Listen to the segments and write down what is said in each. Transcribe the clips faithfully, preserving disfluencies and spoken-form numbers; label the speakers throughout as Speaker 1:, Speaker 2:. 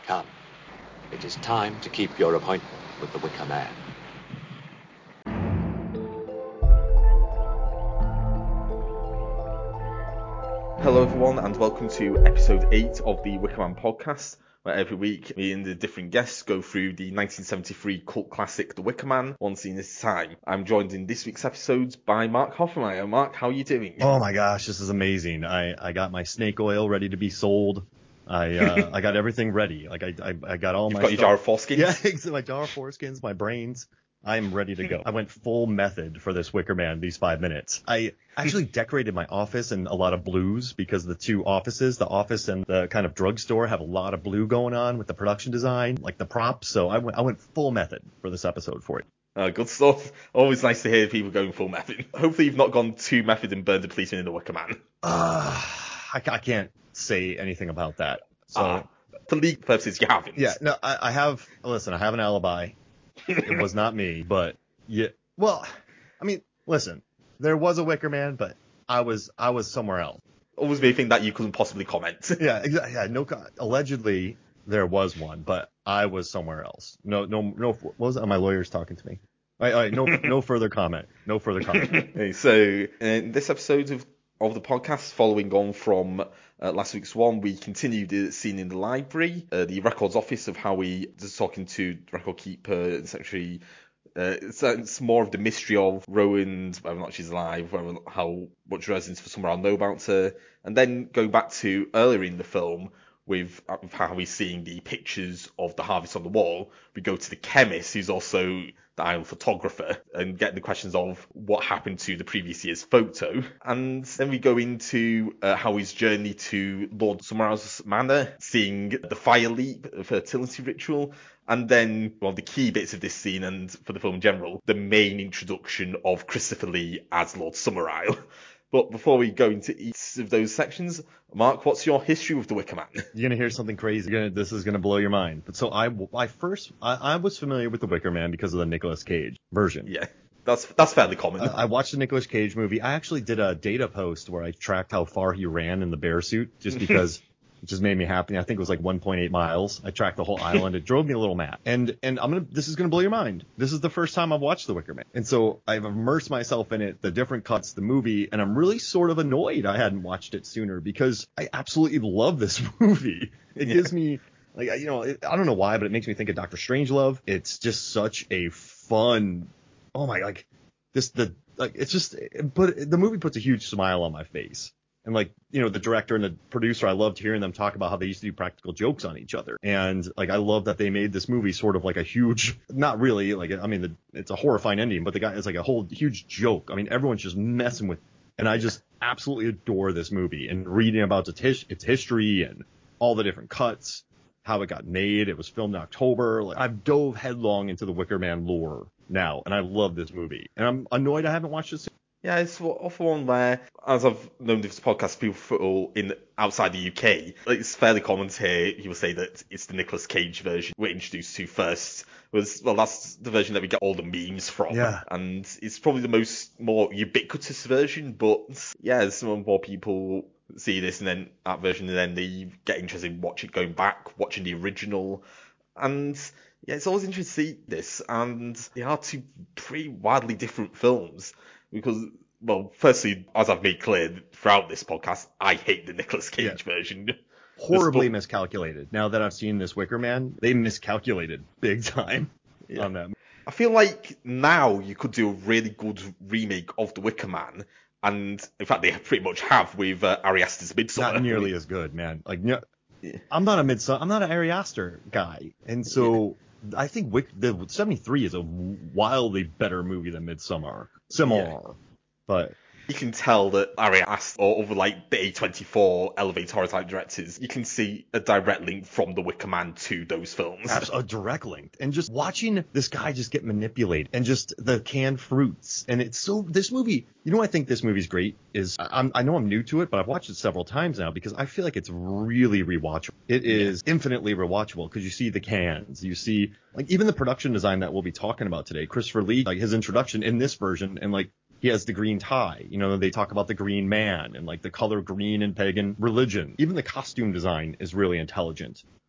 Speaker 1: Come, it is time to keep your appointment with the Wicker Man.
Speaker 2: Hello everyone and welcome to episode eight of the Wicker Man podcast, where every week me and the different guests go through the nineteen seventy-three cult classic The Wicker Man, one scene at a time. I'm joined in this week's episodes by Mark Hoffmeyer. Mark, how are you doing?
Speaker 3: Oh my gosh, this is amazing. I, I got my snake oil ready to be sold. I uh, I got everything ready. Like I I, I got all
Speaker 2: You've
Speaker 3: my
Speaker 2: got your
Speaker 3: stuff.
Speaker 2: jar of foreskins?
Speaker 3: Yeah, exactly. My jar of foreskins, my brains. I'm ready to go. I went full method for this Wicker Man, these five minutes. I actually decorated my office in a lot of blues because the two offices, the office and the kind of drugstore, have a lot of blue going on with the production design, like the props. So I went I went full method for this episode for it.
Speaker 2: Uh, good stuff. Always nice to hear people going full method. Hopefully you've not gone too method and burned a policeman in the Wicker Man.
Speaker 3: Uh, I, I can't say anything about that. So
Speaker 2: uh, for legal purposes, you haven't.
Speaker 3: Yeah, no, I, I have. Listen, I have an alibi. It was not me, but yeah. Well, I mean, listen, there was a Wicker Man, but I was I was somewhere else.
Speaker 2: Always be a thing that you couldn't possibly comment.
Speaker 3: Yeah, exactly. Yeah, no. Allegedly, there was one, but I was somewhere else. No, no, no. What was it? My lawyer's talking to me. All right, all right, no, no further comment. No further comment.
Speaker 2: Okay, so in this episode of of the podcast, following on from uh, last week's one, we continued the scene in the library, uh, the records office of Howie just talking to record keeper and secretary. Uh, it's, uh, it's more of the mystery of Rowan, whether or not she's alive, whether how much residence for somewhere I'll know about her, and then going back to earlier in the film with, uh, with how we're seeing the pictures of the harvest on the wall. We go to the chemist, who's also the island photographer, and get the questions of what happened to the previous year's photo. And then we go into uh, Howie's journey to Lord Summerhouse's manor, seeing the fire leap, the fertility ritual, and then, well, the key bits of this scene, and for the film in general, the main introduction of Christopher Lee as Lord Summerisle. But before we go into each of those sections, Mark, what's your history with the Wicker Man?
Speaker 3: You're gonna hear something crazy. You're gonna, this is gonna blow your mind. But so I, I first, I, I was familiar with the Wicker Man because of the Nicolas Cage version.
Speaker 2: Yeah, that's that's fairly common.
Speaker 3: I, I watched the Nicolas Cage movie. I actually did a data post where I tracked how far he ran in the bear suit, just because. It just made me happy. I think it was like one point eight miles. I tracked the whole island. It drove me a little mad. And and I'm gonna. This is gonna blow your mind. This is the first time I've watched The Wicker Man, and so I've immersed myself in it, the different cuts, the movie, and I'm really sort of annoyed I hadn't watched it sooner because I absolutely love this movie. It yeah. gives me like you know it, I don't know why, but it makes me think of Doctor Strangelove. It's just such a fun. Oh my like this the like it's just it, but the movie puts a huge smile on my face. And like, you know, the director and the producer, I loved hearing them talk about how they used to do practical jokes on each other. And like, I love that they made this movie sort of like a huge, not really like, I mean, the, it's a horrifying ending, but the guy is like a whole huge joke. I mean, everyone's just messing with, and I just absolutely adore this movie and reading about its, his, its history and all the different cuts, how it got made. It was filmed in October. Like, I've dove headlong into the Wicker Man lore now, and I love this movie. And I'm annoyed I haven't watched it.
Speaker 2: Yeah, it's often one where, as I've known this podcast, people in outside the U K, it's fairly common to hear people say that it's the Nicolas Cage version we're introduced to first. Was well, that's the version that we get all the memes from,
Speaker 3: yeah.
Speaker 2: And it's probably the most more ubiquitous version. But yeah, some more people see this and then that version, and then they get interested in watching, going back, watching the original, and. Yeah, it's always interesting to see this, and they are two pretty wildly different films. Because, well, firstly, as I've made clear throughout this podcast, I hate the Nicolas Cage yeah. version.
Speaker 3: Horribly miscalculated. Now that I've seen this Wicker Man, they miscalculated big time yeah. on that.
Speaker 2: I feel like now you could do a really good remake of the Wicker Man, and in fact they pretty much have with uh, Ari Aster's Midsommar.
Speaker 3: Not nearly as good, man. Like, no, yeah. I'm not a Midsommar. I'm not an Ari Aster guy, and so. Yeah. I think Wick, the seventy-three is a wildly better movie than Midsommar. Similar, yeah. But
Speaker 2: you can tell that Ari Aster or over like the A twenty-four elevator horror type directors, you can see a direct link from The Wicker Man to those films.
Speaker 3: A direct link, and just watching this guy just get manipulated, and just the canned fruits, and it's so. This movie, you know, I think this movie's great. Is I'm, I know I'm new to it, but I've watched it several times now because I feel like it's really rewatchable. It is yeah. infinitely rewatchable because you see the cans, you see like even the production design that we'll be talking about today. Christopher Lee, like his introduction in this version, and like. He has the green tie. You know, they talk about the green man and like the color green in pagan religion. Even the costume design is really intelligent.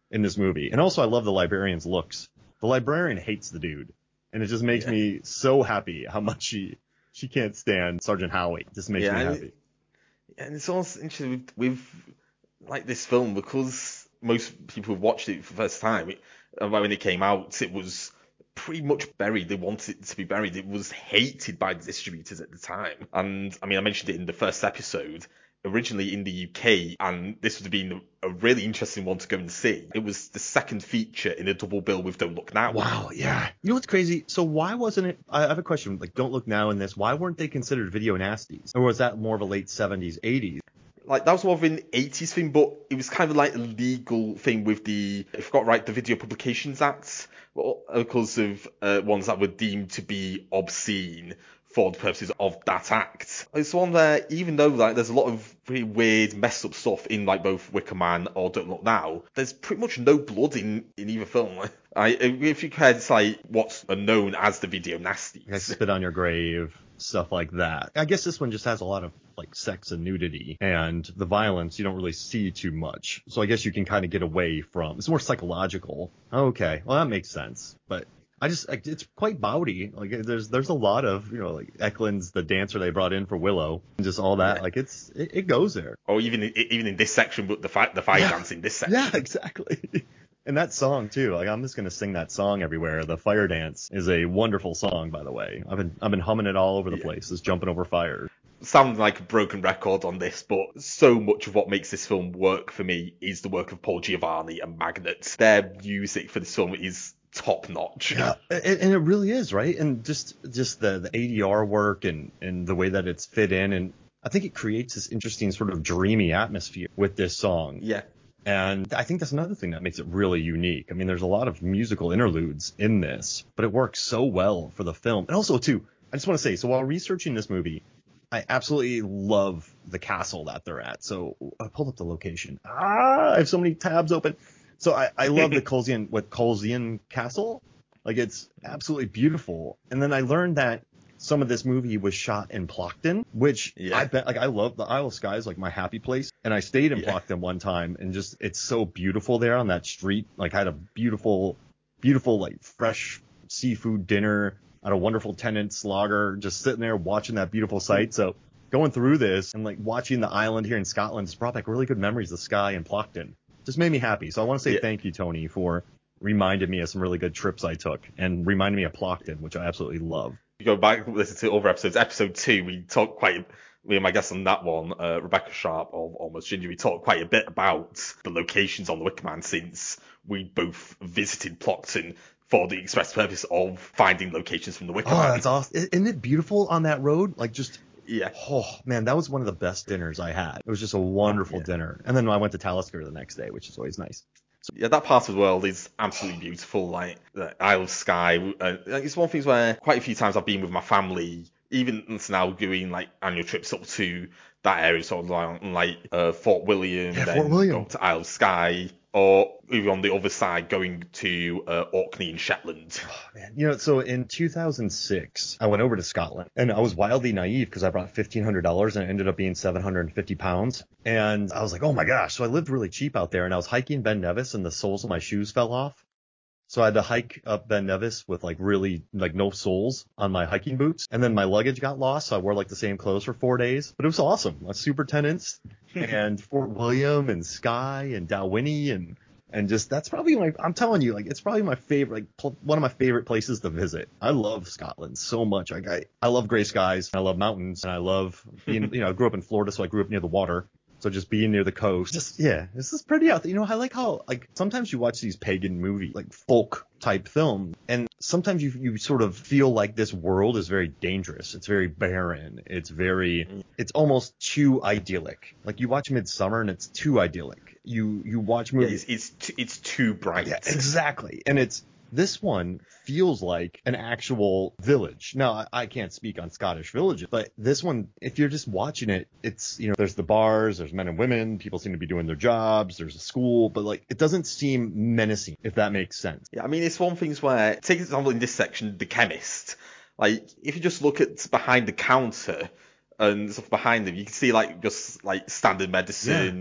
Speaker 3: in this movie. And also I love the librarian's looks. The librarian hates the dude. And it just makes
Speaker 2: Yeah.
Speaker 3: me so happy how much she she can't stand Sergeant Howie. It just makes
Speaker 2: Yeah,
Speaker 3: me
Speaker 2: and
Speaker 3: happy.
Speaker 2: it- and it's also interesting with, with like this film, because most people who've watched it for the first time, it, uh, when it came out, it was pretty much buried. They wanted it to be buried. It was hated by the distributors at the time. And I mean, I mentioned it in the first episode. Originally in the U K, and this would have been a really interesting one to go and see. It was the second feature in a double bill with Don't Look Now.
Speaker 3: Wow, yeah. You know what's crazy? So why wasn't it? I have a question. Like, Don't Look Now in this. Why weren't they considered video nasties? Or was that more of a late seventies, eighties?
Speaker 2: Like, that was more of an eighties thing, but it was kind of like a legal thing with the, if I got right, the Video Publications Act, well, because of uh, ones that were deemed to be obscene for the purposes of that act. It's one where, even though like there's a lot of really weird, messed up stuff in like both Wicker Man or Don't Look Now, there's pretty much no blood in, in either film. I, if you compare, it's like what's known as the video nasties.
Speaker 3: Like Spit on Your Grave, stuff like that. I guess this one just has a lot of like sex and nudity, and the violence you don't really see too much. So I guess you can kind of get away from. It's more psychological. Okay, well that makes sense, but. I just, it's quite bawdy. Like, there's, there's a lot of, you know, like Eklund's the dancer they brought in for Willow, and just all that.
Speaker 2: Yeah.
Speaker 3: Like, it's, it, it goes there.
Speaker 2: Or even, even in this section, but the fight, the fire
Speaker 3: Yeah.
Speaker 2: dance in this section.
Speaker 3: Yeah, exactly. And that song too. Like, I'm just gonna sing that song everywhere. The fire dance is a wonderful song, by the way. I've been, I've been humming it all over the
Speaker 2: Yeah.
Speaker 3: place, just jumping over fire.
Speaker 2: Sounds like a broken record on this, but so much of what makes this film work for me is the work of Paul Giovanni and Magnet. Their music for this film is top notch.
Speaker 3: Yeah, and, and it really is, right? And just just the, the A D R work and, and the way that it's fit in, and I think it creates this interesting sort of dreamy atmosphere with this song.
Speaker 2: Yeah.
Speaker 3: And I think that's another thing that makes it really unique. I mean, there's a lot of musical interludes in this, but it works so well for the film. And also, too, I just want to say, so while researching this movie, I absolutely love the castle that they're at. So I pulled up the location. Ah, I have so many tabs open. So I, I love the Colzian, what Colzian Castle. Like, it's absolutely beautiful. And then I learned that some of this movie was shot in Plockton, which
Speaker 2: Yeah.
Speaker 3: I bet, like, I love the Isle of Skye is like my happy place. And I stayed in
Speaker 2: Yeah.
Speaker 3: Plockton one time, and just, it's so beautiful there on that street. Like, I had a beautiful, beautiful, like, fresh seafood dinner at a wonderful tenant's lager, just sitting there watching that beautiful sight. So going through this and like watching the island here in Scotland, it's brought back really good memories of Skye and Plockton. Just made me happy. So I want to say
Speaker 2: Yeah.
Speaker 3: thank you, Tony, for reminding me of some really good trips I took and reminding me of Plockton, which I absolutely love.
Speaker 2: You go back and listen to other episodes. Episode two, we talked quite, me and my guest on that one, uh, Rebecca Sharp of Almost Ginger, we talked quite a bit about the locations on the Wicker Man, since we both visited Plockton for the express purpose of finding locations from the Wicker
Speaker 3: Oh,
Speaker 2: Man.
Speaker 3: that's awesome. Isn't it beautiful on that road? Like, just,
Speaker 2: Yeah.
Speaker 3: oh, man, that was one of the best dinners I had. It was just a wonderful
Speaker 2: Yeah.
Speaker 3: dinner. And then I went to Talisker the next day, which is always nice.
Speaker 2: Yeah, that part of the world is absolutely beautiful. Like the Isle of Skye, uh, it's one of the things where quite a few times I've been with my family, even now doing like annual trips up to that area, sort of like, like uh, Fort William,
Speaker 3: Yeah,
Speaker 2: then
Speaker 3: Fort William.
Speaker 2: go up to Isle of Skye, or even on the other side going to uh, Orkney and Shetland.
Speaker 3: Man, you know, so in two thousand six, I went over to Scotland, and I was wildly naive because I brought fifteen hundred dollars and it ended up being seven hundred fifty pounds. And I was like, oh my gosh. So I lived really cheap out there, and I was hiking Ben Nevis and the soles of my shoes fell off. So I had to hike up Ben Nevis with like really like no soles on my hiking boots. And then my luggage got lost. So I wore like the same clothes for four days, but it was awesome. My superintendents and Fort William and Skye and Dalwhinnie and, and just, that's probably my, I'm telling you, like, it's probably my favorite, like pl- one of my favorite places to visit. I love Scotland so much. Like I, I love gray skies. I love mountains, and I love being, you know, I grew up in Florida, so I grew up near the water. So just being near the coast, just, yeah, this is pretty out there. You know, I like how, like, sometimes you watch these pagan movie, like folk type film, and sometimes you you sort of feel like this world is very dangerous. It's very barren. It's very, it's almost too idyllic. Like you watch Midsummer and it's too idyllic. You you watch
Speaker 2: Yeah,
Speaker 3: movies.
Speaker 2: it's it's, t- it's too bright.
Speaker 3: Yeah, exactly. And it's, this one feels like an actual village. Now, I, I can't speak on Scottish villages, but this one, if you're just watching it, it's, you know, there's the bars, there's men and women, people seem to be doing their jobs, there's a school, but like, it doesn't seem menacing, if that makes sense.
Speaker 2: Yeah, I mean, it's one of the things where, take an example in this section, the chemist. Like, if you just look at behind the counter and stuff behind them, you can see like just like standard medicine,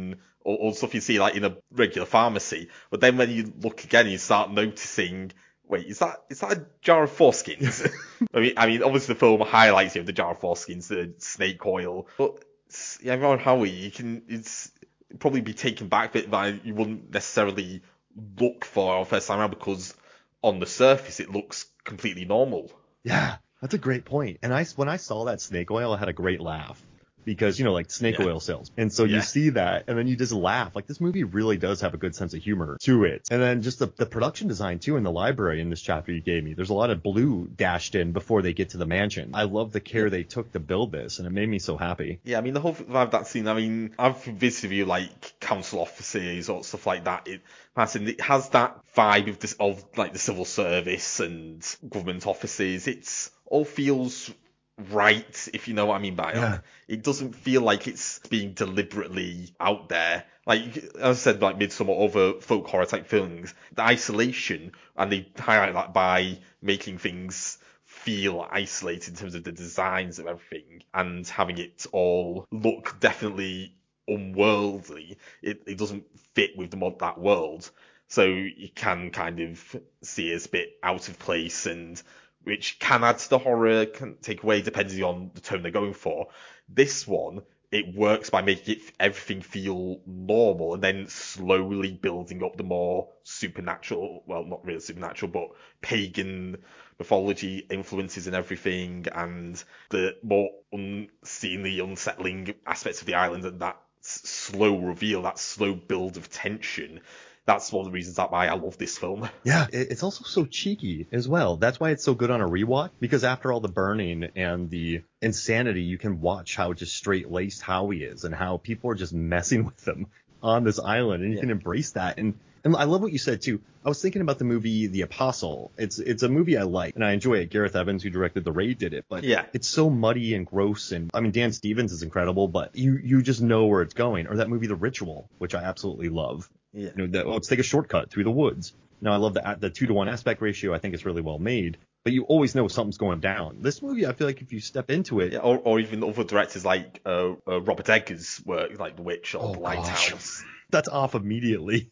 Speaker 2: or, or stuff you see like in a regular pharmacy. But then when you look again, you start noticing, wait, is that is that a jar of foreskins? I mean, I mean, obviously the film highlights you know, the jar of foreskins, the snake oil, but yeah, Ron Howie, you can it's probably be taken back a bit by you wouldn't necessarily look for our first time around because on the surface it looks completely normal.
Speaker 3: Yeah, that's a great point. And I when I saw that snake oil, I had a great laugh. Because, you know, like snake
Speaker 2: Yeah.
Speaker 3: oil sales. And so
Speaker 2: Yeah.
Speaker 3: you see that and then you just laugh. Like this movie really does have a good sense of humor to it. And then just the, the production design too in the library in this chapter you gave me. There's a lot of blue dashed in before they get to the mansion. I love the care they took to build this and it made me so happy.
Speaker 2: Yeah, I mean, the whole vibe of that scene, I mean, I've visited you like council offices or stuff like that. It, it has that vibe of this, of like the civil service and government offices. It's all feels right, if you know what I mean by
Speaker 3: Yeah.
Speaker 2: that. It doesn't feel like it's being deliberately out there. Like, as I said, like Midsommar or other folk horror type films, the isolation, and they highlight that by making things feel isolated in terms of the designs of everything and having it all look definitely unworldly. It, it doesn't fit with the mod that world. So you can kind of see it as a bit out of place, and which can add to the horror, can take away depending on the tone they're going for. This one, it works by making it everything feel normal and then slowly building up the more supernatural, well, not really supernatural, but pagan mythology influences and everything, and the more unseemly, unsettling aspects of the island, and that slow reveal, that slow build of tension. That's one of the reasons that why I love this film.
Speaker 3: Yeah, it's also so cheeky as well. That's why it's so good on a rewatch, because after all the burning and the insanity, you can watch how just straight-laced Howie is and how people are just messing with them on this island, and you
Speaker 2: Yeah.
Speaker 3: can embrace that. And and I love what you said too. I was thinking about the movie The Apostle. It's it's a movie I like and I enjoy it. Gareth Evans, who directed The Raid, did it, but
Speaker 2: Yeah.
Speaker 3: it's so muddy and gross. And I mean, Dan Stevens is incredible, but you you just know where it's going. Or that movie The Ritual, which I absolutely love.
Speaker 2: Yeah.
Speaker 3: You know, the, let's take a shortcut through the woods. Now, I love the the two to one aspect ratio. I think it's really well made, but you always know something's going down. This movie, I feel like if you step into it,
Speaker 2: Yeah, or, or even other directors like uh, uh, Robert Eggers' work, like The Witch or
Speaker 3: Oh,
Speaker 2: The Lighthouse.
Speaker 3: that's off immediately.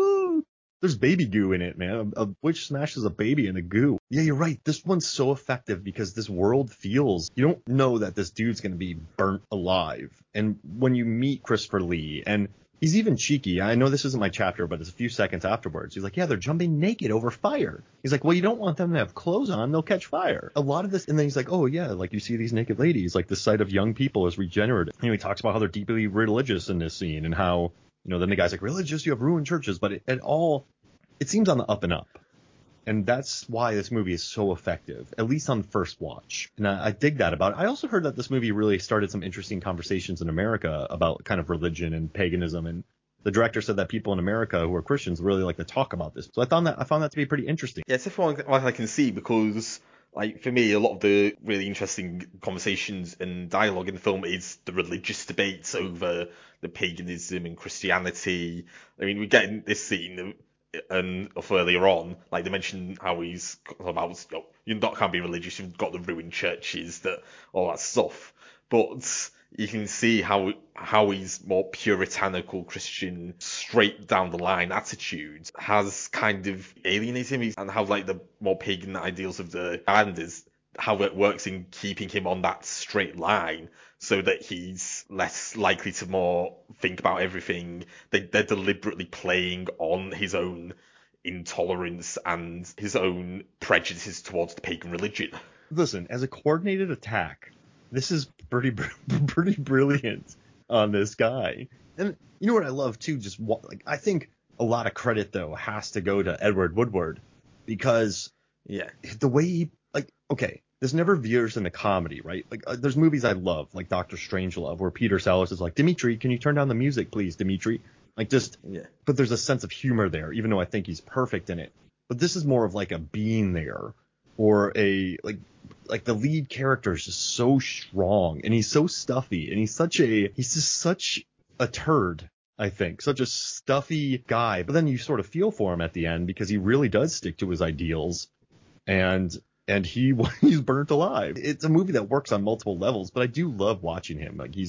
Speaker 3: There's baby goo in it, man. A, a witch smashes a baby in the goo. Yeah, you're right. This one's so effective because this world feels, you don't know that this dude's going to be burnt alive. And when you meet Christopher Lee, and he's even cheeky. I know this isn't my chapter, but it's a few seconds afterwards. He's like, yeah, they're jumping naked over fire. He's like, well, you don't want them to have clothes on. They'll catch fire. A lot of this. And then he's like, oh, yeah, like you see these naked ladies, like the sight of young people is regenerative. You know, he talks about how they're deeply religious in this scene and how, you know, then the guy's like, religious, you have ruined churches. But it, it all, it seems on the up and up. And that's why this movie is so effective, at least on the first watch. And I, I dig that about it. I also heard that this movie really started some interesting conversations in America about kind of religion and paganism. And the director said that people in America who are Christians really like to talk about this. So I found that I found that to be pretty interesting.
Speaker 2: Yeah, it's definitely what I can see because, like, for me, a lot of the really interesting conversations and dialogue in the film is the religious debates over the paganism and Christianity. I mean, we get in this scene and of earlier on, like they mentioned how he's about, you know, you not can't be religious, you've got the ruined churches, that all that stuff. But you can see how how his more puritanical Christian, straight down the line attitude has kind of alienated him, and how like the more pagan ideals of the islanders, how it works in keeping him on that straight line, so that he's less likely to more think about everything. They, they're deliberately playing on his own intolerance and his own prejudices towards the pagan religion.
Speaker 3: Listen, as a coordinated attack, this is pretty pretty brilliant on this guy. And you know what I love too? Just like I think a lot of credit though has to go to Edward Woodward, because
Speaker 2: yeah,
Speaker 3: the way he like okay. This never veers into comedy, right? Like, uh, there's movies I love, like Doctor Strangelove, where Peter Sellers is like, Dimitri, can you turn down the music, please, Dimitri? Like, just,
Speaker 2: yeah.
Speaker 3: But there's a sense of humor there, even though I think he's perfect in it. But this is more of like a being there, or a, like, like the lead character is just so strong, and he's so stuffy, and he's such a, he's just such a turd, I think. Such a stuffy guy. But then you sort of feel for him at the end, because he really does stick to his ideals. And, And he he's burnt alive. It's a movie that works on multiple levels, but I do love watching him. Like he's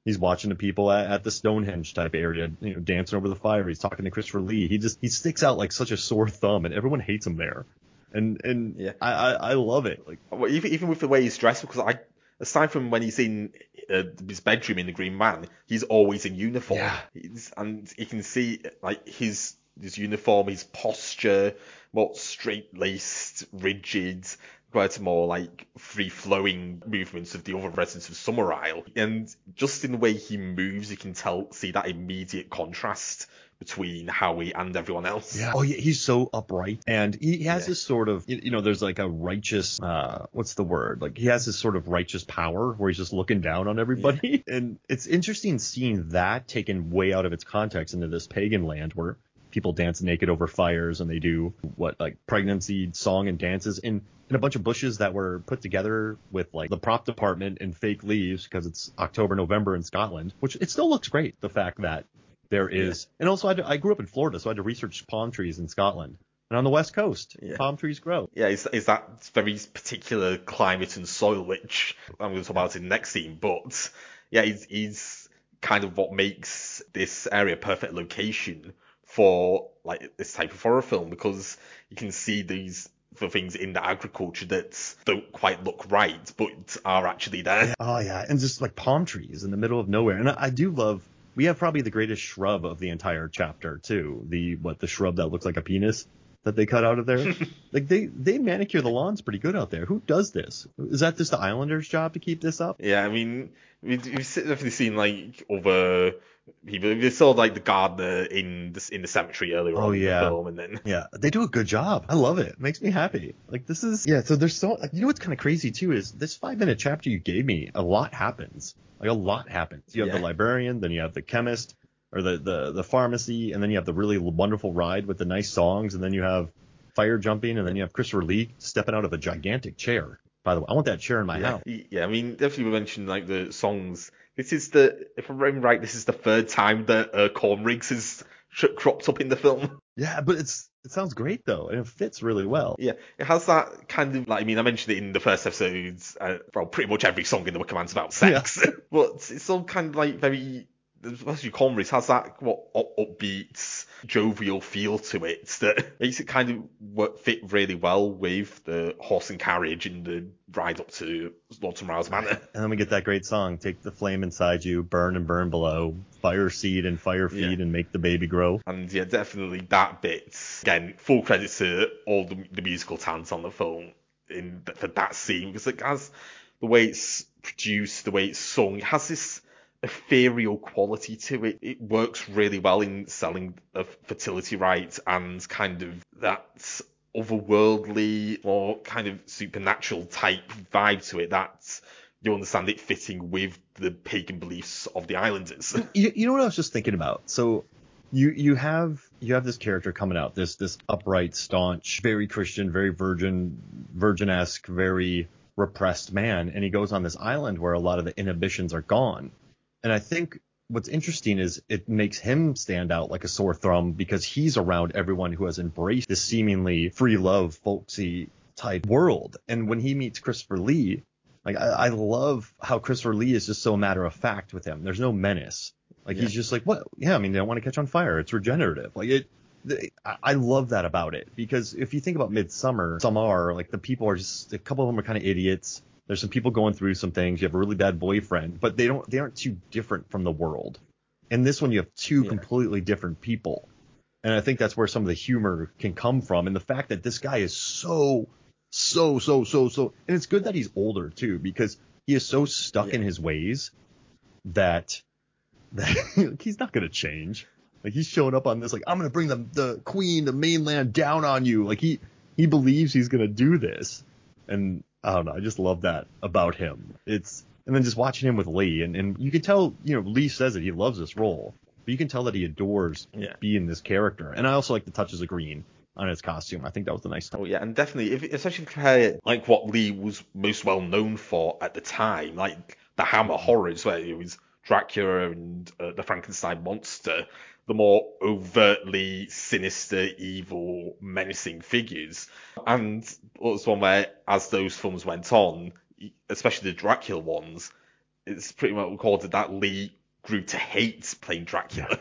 Speaker 3: He's watching the people at, at the Stonehenge type area, you know, dancing over the fire. He's talking to Christopher Lee. He just he sticks out like such a sore thumb, and everyone hates him there. And and
Speaker 2: yeah.
Speaker 3: I, I, I love it. Like
Speaker 2: well, even even with the way he's dressed, because I aside from when he's in uh, his bedroom in The Green Man, he's always in uniform.
Speaker 3: Yeah.
Speaker 2: He's, and you can see like his his uniform, his posture, more straight laced, rigid, compared to more like free flowing movements of the other residents of Summer Isle. And just in the way he moves, you can tell see that immediate contrast between Howie and everyone else.
Speaker 3: Yeah. Oh, yeah. He's so upright, and he, he has
Speaker 2: Yeah.
Speaker 3: this sort of, you know, there's like a righteous, uh, what's the word? Like he has this sort of righteous power where he's just looking down on everybody, yeah. And it's interesting seeing that taken way out of its context into this pagan land where people dance naked over fires and they do what like pregnancy song and dances in in a bunch of bushes that were put together with like the prop department and fake leaves because it's October, November in Scotland, which it still looks great. The fact that there is, yeah. And also I, had to, I grew up in Florida, so I had to research palm trees in Scotland. And on the West Coast, yeah. palm trees grow.
Speaker 2: Yeah, it's, it's that very particular climate and soil, which I'm going to talk about in the next scene. But yeah, he's, he's kind of what makes this area a perfect location for like this type of horror film, because you can see these the things in the agriculture that don't quite look right, but are actually there.
Speaker 3: Yeah. Oh yeah, and just like palm trees in the middle of nowhere. And I, I do love. We have probably the greatest shrub of the entire chapter too. The what the shrub that looks like a penis that they cut out of there. Like they they manicure the lawns pretty good out there. Who does this? Is that just the Islanders' job to keep this up?
Speaker 2: Yeah, I mean we've, we've definitely seen like other people. We saw like the gardener in the in the cemetery earlier
Speaker 3: oh,
Speaker 2: on
Speaker 3: yeah.
Speaker 2: in the film, and then
Speaker 3: yeah, they do a good job. I love it. It makes me happy. Like this is yeah. So there's so you know what's kind of crazy too is this five minute chapter you gave me. A lot happens. Like a lot happens. You have
Speaker 2: yeah.
Speaker 3: the librarian, then you have the chemist, or the, the the pharmacy, and then you have the really wonderful ride with the nice songs, and then you have fire jumping, and then you have Christopher Lee stepping out of a gigantic chair. By the way, I want that chair in my
Speaker 2: yeah.
Speaker 3: house.
Speaker 2: Yeah, I mean, definitely we mentioned like the songs. This is the, if I'm right, this is the third time that uh, Corn Riggs has cropped up in the film.
Speaker 3: Yeah, but it's it sounds great though, and it fits really well.
Speaker 2: Yeah, it has that kind of like, I mean, I mentioned it in the first episodes. Uh, well, pretty much every song in the Wicker Man's about sex, yeah. But it's all kind of like very, especially Corn Riggs has that what upbeat, jovial feel to it that makes it kind of work, fit really well with the horse and carriage and the ride up to Lord Summerall's Manor.
Speaker 3: And then we get that great song, "Take the flame inside you, burn and burn below, fire seed and fire feed, yeah. and make the baby grow."
Speaker 2: And yeah, definitely that bit. Again, full credit to all the, the musical talent on the film in for that scene, because it has the way it's produced, the way it's sung, it has this ethereal quality to it. It works really well in selling a fertility rite and kind of that otherworldly or kind of supernatural type vibe to it that you understand it fitting with the pagan beliefs of the Islanders.
Speaker 3: You, you know what I was just thinking about? So you you have you have this character coming out, this this upright, staunch, very Christian, very virgin, virgin-esque, very repressed man, and he goes on this island where a lot of the inhibitions are gone. And I think what's interesting is it makes him stand out like a sore thumb because he's around everyone who has embraced this seemingly free love, folksy type world. And when he meets Christopher Lee, like I, I love how Christopher Lee is just so matter of fact with him. There's no menace. Like yeah. he's just like, what? Yeah, I mean, they don't want to catch on fire. It's regenerative. Like it. They, I love that about it because if you think about Midsummer, some are like the people are just a couple of them are kind of idiots. There's some people going through some things. You have a really bad boyfriend, but they don't they aren't too different from the world. In this one, you have two yeah. completely different people. And I think that's where some of the humor can come from. And the fact that this guy is so, so, so, so, so. And it's good that he's older, too, because he is so stuck yeah. in his ways that, that he's not going to change. Like, he's showing up on this, like, I'm going to bring the, the queen, the mainland down on you. Like, he, he believes he's going to do this. And I don't know. I just love that about him. It's and then just watching him with Lee, and, and you can tell, you know, Lee says it. He loves this role, but you can tell that he adores
Speaker 2: yeah.
Speaker 3: being this character. And I also like the touches of green on his costume. I think that was the nice stuff.
Speaker 2: Oh yeah, and definitely, if, especially if you compare it like what Lee was most well known for at the time, like the Hammer horrors, where it was Dracula and uh, the Frankenstein monster, the more overtly sinister, evil, menacing figures. And it was one where, as those films went on, especially the Dracula ones, it's pretty much recorded that Lee grew to hate playing Dracula,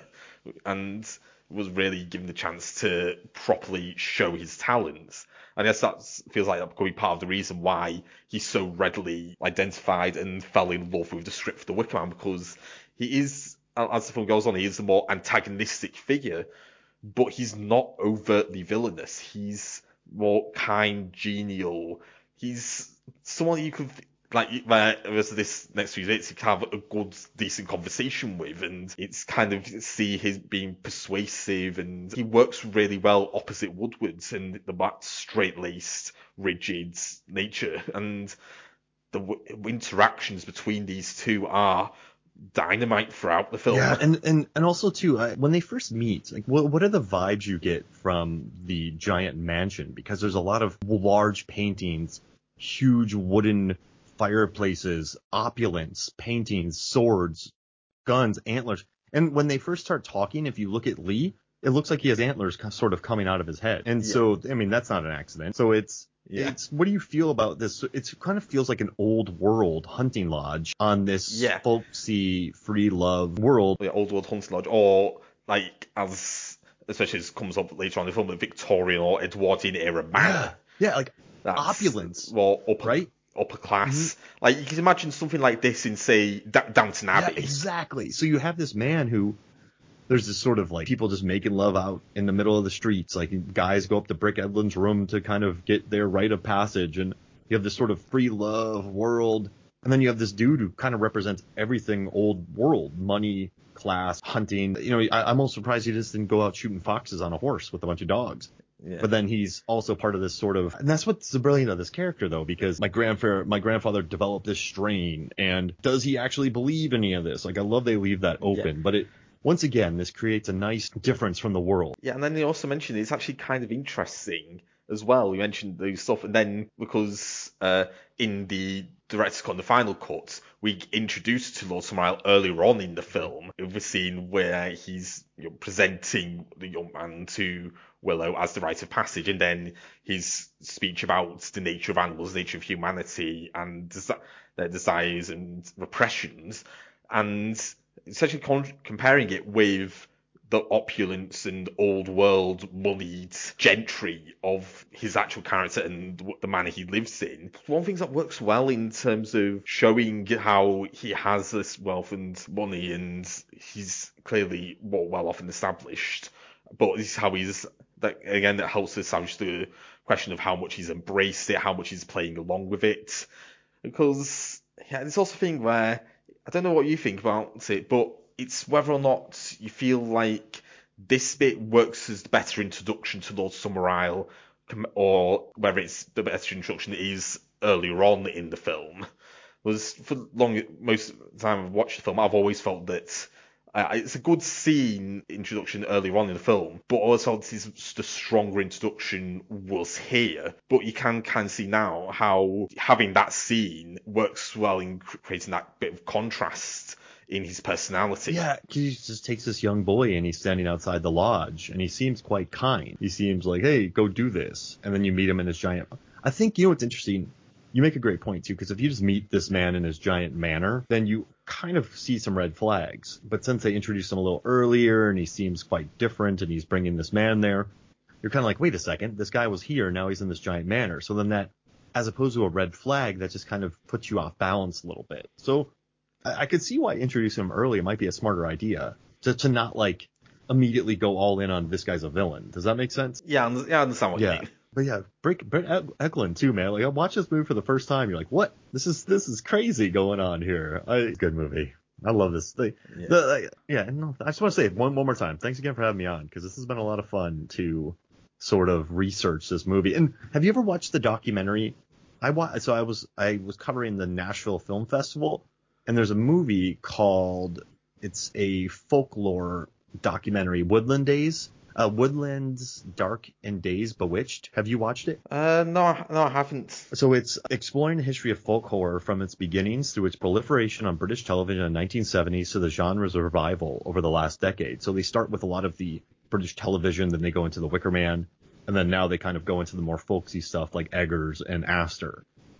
Speaker 2: and was really given the chance to properly show his talents. I guess that feels like that could be part of the reason why he's so readily identified and fell in love with the script for The Wicker Man, because he is, as the film goes on, he is a more antagonistic figure, but he's not overtly villainous. He's more kind, genial. He's someone you could, like, whereas this next few dates, you can have a good, decent conversation with, and it's kind of see his being persuasive, and he works really well opposite Woodward's and the that straight-laced, rigid nature, and the w- interactions between these two are dynamite throughout the film.
Speaker 3: Yeah, and and and also too, uh, when they first meet, like, what what are the vibes you get from the giant mansion? Because there's a lot of large paintings, huge wooden fireplaces, opulence, paintings, swords, guns, antlers. And when they first start talking, if you look at Lee, it looks like he has antlers sort of coming out of his head. And
Speaker 2: Yeah.
Speaker 3: so, I mean, that's not an accident. So it's,
Speaker 2: Yeah.
Speaker 3: it's, what do you feel about this? It kind of feels like an old world hunting lodge on this
Speaker 2: Yeah.
Speaker 3: folksy, free love world.
Speaker 2: The Old World Hunting Lodge, or like, as especially as comes up later on in the film, the Victorian or Edwardian era manor.
Speaker 3: Yeah, yeah, like
Speaker 2: That's
Speaker 3: opulence,
Speaker 2: well, upper,
Speaker 3: right?
Speaker 2: upper class. Like, you can imagine something like this in, say, D- Downton Abbey.
Speaker 3: Yeah, exactly. So you have this man who, there's this sort of like people just making love out in the middle of the streets. Like, guys go up to Brick Edlund's room to kind of get their rite of passage, and you have this sort of free love world. And then you have this dude who kind of represents everything old world: money, class, hunting. You know, I, I'm almost surprised he just didn't go out shooting foxes on a horse with a bunch of dogs.
Speaker 2: Yeah.
Speaker 3: But then he's also part of this sort of, and that's what's the brilliant of this character, though, because my grandfather, my grandfather developed this strain, and does he actually believe any of this? Like, I love they leave that open,
Speaker 2: Yeah.
Speaker 3: but it, once again, this creates a nice difference from the world.
Speaker 2: Yeah, and then they also mentioned it's actually kind of interesting as well. We mentioned those stuff, and then because uh, in the director's cut, in the final cut, we introduced to Lord Summerisle earlier on in the film, with a scene where he's, you know, presenting the young man to Willow as the rite of passage, and then his speech about the nature of animals, the nature of humanity, and desi- their desires and repressions, and essentially con- comparing it with the opulence and old world moneyed gentry of his actual character and the manner he lives in. One of the things that works well in terms of showing how he has this wealth and money, and he's clearly well, well off and established, but this is how he's, that again, that helps to establish the question of how much he's embraced it, how much he's playing along with it. Because, yeah, there's also a thing where, I don't know what you think about it, but it's whether or not you feel like this bit works as the better introduction to Lord Summerisle, or whether it's the better introduction is earlier on in the film. Was for long most of the time I've watched the film, I've always felt that uh, it's a good scene introduction earlier on in the film, but also this is the stronger introduction was here. But you can kind of see now how having that scene works well in creating that bit of contrast in his personality.
Speaker 3: Yeah, he just takes this young boy and he's standing outside the lodge, and he seems quite kind. He seems like, hey, go do this. And then you meet him in this giant... I think, you know what's interesting? You make a great point, too, because if you just meet this man in his giant manor, then you kind of see some red flags. But since they introduced him a little earlier and he seems quite different and he's bringing this man there, you're kind of like, wait a second, this guy was here, now he's in this giant manor. So then that, as opposed to a red flag, that just kind of puts you off balance a little bit. So I, I could see why introducing him early might be a smarter idea, to, to not, like, immediately go all in on this guy's a villain. Does that make sense?
Speaker 2: Yeah, I yeah, I understand what
Speaker 3: Yeah.
Speaker 2: you mean.
Speaker 3: But yeah, Brick, Brick Eklund too, man. Like, I watched this movie for the first time. You're like, what? This is this is crazy going on here. I, good movie. I love this thing.
Speaker 2: Yeah.
Speaker 3: The, like, yeah. No, I just want to say it one one more time. Thanks again for having me on, because this has been a lot of fun to sort of research this movie. And have you ever watched the documentary? I wa- So I was I was covering the Nashville Film Festival, and there's a movie called, it's a folklore documentary, Woodland Days. Uh, Woodland's Dark and Days Bewitched. Have you watched it?
Speaker 2: Uh, no, I- no, I haven't.
Speaker 3: So it's exploring the history of folk horror from its beginnings through its proliferation on British television in the nineteen seventies to the genre's revival over the last decade. So they start with a lot of the British television, then they go into The Wicker Man, and then now they kind of go into the more folksy stuff like Eggers and Astor.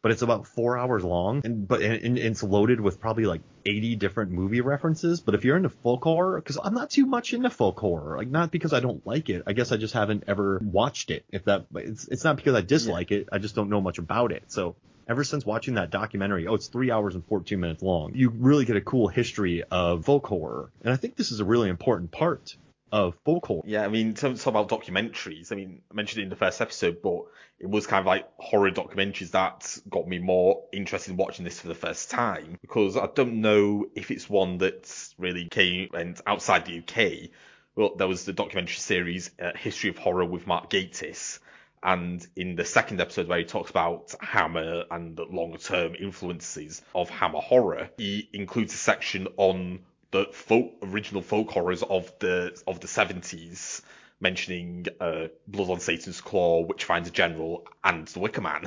Speaker 3: but it's about four hours long, and but and, and it's loaded with probably like eighty different movie references. But if you're into folk horror, because I'm not too much into folk horror, like not because I don't like it, I guess I just haven't ever watched it. If that, it's it's not because I dislike yeah. it, I just don't know much about it. So ever since watching that documentary, oh, it's three hours and fourteen minutes long, you really get a cool history of folk horror, and I think this is a really important part of folk horror.
Speaker 2: Yeah, I mean, to talk about documentaries, I mean, I mentioned it in the first episode, but it was kind of like horror documentaries that got me more interested in watching this for the first time, because I don't know if it's one that really came went outside the U K. Well, there was the documentary series uh, History of Horror with Mark Gatiss, and in the second episode where he talks about Hammer and the longer-term influences of Hammer horror, he includes a section on the folk, original folk horrors of the of the seventies, mentioning uh, Blood on Satan's Claw, Witch Finds a General, and The Wicker Man.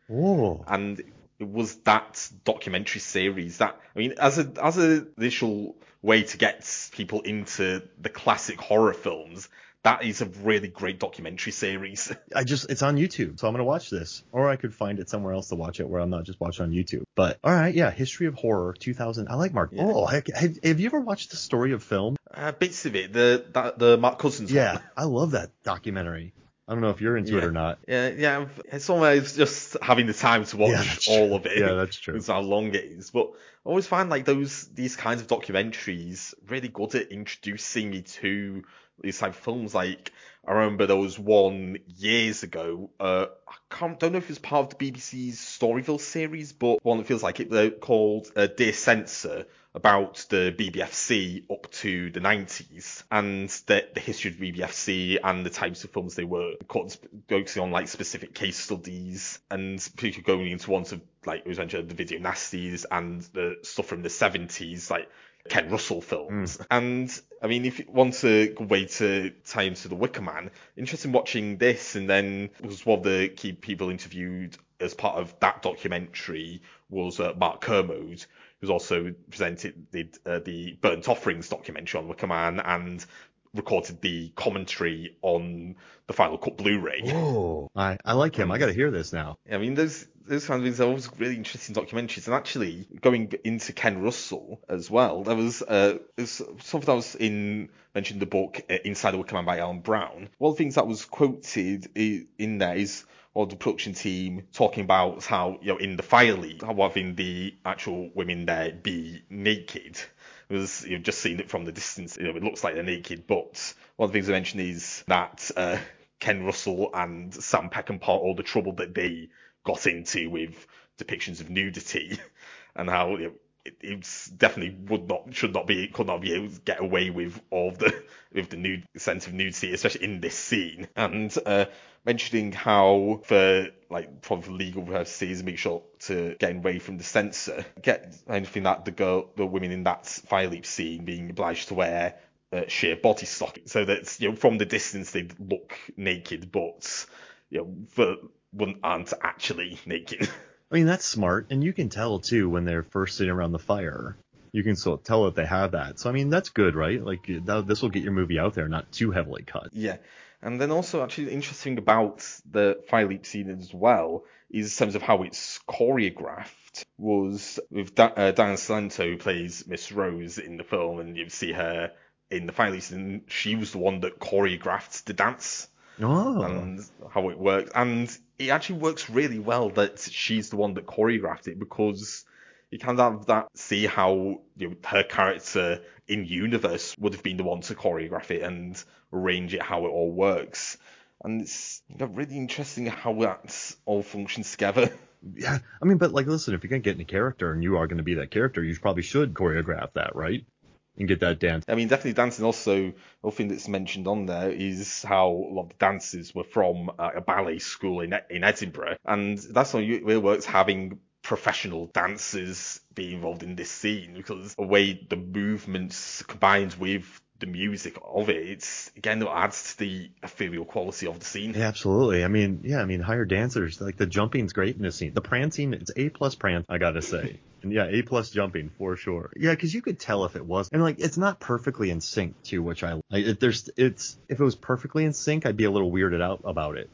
Speaker 3: Oh.
Speaker 2: And it was that documentary series that, I mean, as a as a initial way to get people into the classic horror films, that is a really great documentary series.
Speaker 3: I just, it's on YouTube, so I'm going to watch this. Or I could find it somewhere else to watch it where I'm not just watching on YouTube. But, all right, yeah, History of Horror two thousand. I like Mark. Yeah. Oh, heck, have, have you ever watched The Story of Film?
Speaker 2: Uh, bits of it. The that, the Mark Cousins
Speaker 3: yeah,
Speaker 2: one.
Speaker 3: I love that documentary. I don't know if you're into
Speaker 2: yeah.
Speaker 3: it or not.
Speaker 2: Yeah, yeah. It's almost just having the time to watch
Speaker 3: yeah,
Speaker 2: all of it.
Speaker 3: Yeah, that's true.
Speaker 2: It's how long it is. But I always find like those these kinds of documentaries really good at introducing me to these type of films. Like, I remember there was one years ago. Uh, I can't, don't know if it was part of the B B C's Storyville series, but one that feels like it. They're called uh, Dear Censor, about the B B F C up to the nineties and the, the history of the B B F C and the types of films they were focusing on, like specific case studies, and particularly going into ones of, like it was mentioned, the Video Nasties and the stuff from the seventies, like Ken Russell films. Mm. And I mean, if you want a good way to tie into The Wicker Man, interesting watching this, and then was one of the key people interviewed as part of that documentary was uh, Mark Kermode, who's also presented the, uh, the Burnt Offerings documentary on Wicker Man and recorded the commentary on the Final Cut Blu-ray.
Speaker 3: Oh, I, I like him. And I got to hear this now.
Speaker 2: I mean, those those kinds of things are always really interesting documentaries. And actually, going into Ken Russell as well, there was, uh, there's something that was in mentioned in the book uh, Inside the Wicker Man by Alan Brown. One of the things that was quoted in there is, or the production team talking about how, you know, in the fire leak, how having the actual women there be naked. It was, you've just seen it from the distance, you know, it looks like they're naked, but one of the things I mentioned is that uh, Ken Russell and Sam Peckinpah, all the trouble that they got into with depictions of nudity, and how, you know, it it's definitely would not, should not be, could not be able to get away with all of the, with the nude sense of nudity, especially in this scene. And uh, mentioning how, for like probably legal purposes, make sure to get away from the censor, get anything that the girl, the women in that fire leap scene being obliged to wear uh, sheer body stock, so that, you know, from the distance they look naked, but, you know, for, aren't actually naked.
Speaker 3: I mean, that's smart, and you can tell too when they're first sitting around the fire. You can sort of tell that they have that. So I mean, that's good, right? Like, that, this will get your movie out there, not too heavily cut.
Speaker 2: Yeah, and then also actually interesting about the fire leap scene as well is in terms of how it's choreographed. Was with da- uh, Diana Salento, who plays Miss Rose in the film, and you see her in the fire leap scene. She was the one that choreographed the dance.
Speaker 3: Oh.
Speaker 2: And how it works, and it actually works really well that she's the one that choreographed it, because you kind of have that, see how, you know, her character in universe would have been the one to choreograph it and arrange it, how it all works, and it's, you know, really interesting how that all functions together.
Speaker 3: Yeah, I mean, but like, listen, if you're gonna get in a character and you are gonna be that character, you probably should choreograph that, right? And get that dance.
Speaker 2: I mean, definitely dancing. Also, one thing that's mentioned on there is how a lot of the dancers were from uh, a ballet school in in Edinburgh, and that's how it really works, having professional dancers be involved in this scene, because the way the movements combined with the music of it, it's, again, it adds to the ethereal quality of the scene.
Speaker 3: Yeah, absolutely. I mean, yeah, I mean, hire dancers. Like, the jumping's great in this scene. The prancing, it's A plus prance, I gotta say. And yeah, A plus jumping for sure. Yeah, because you could tell if it was, and like, it's not perfectly in sync too, which I like. It, there's, it's if it was perfectly in sync, I'd be a little weirded out about it.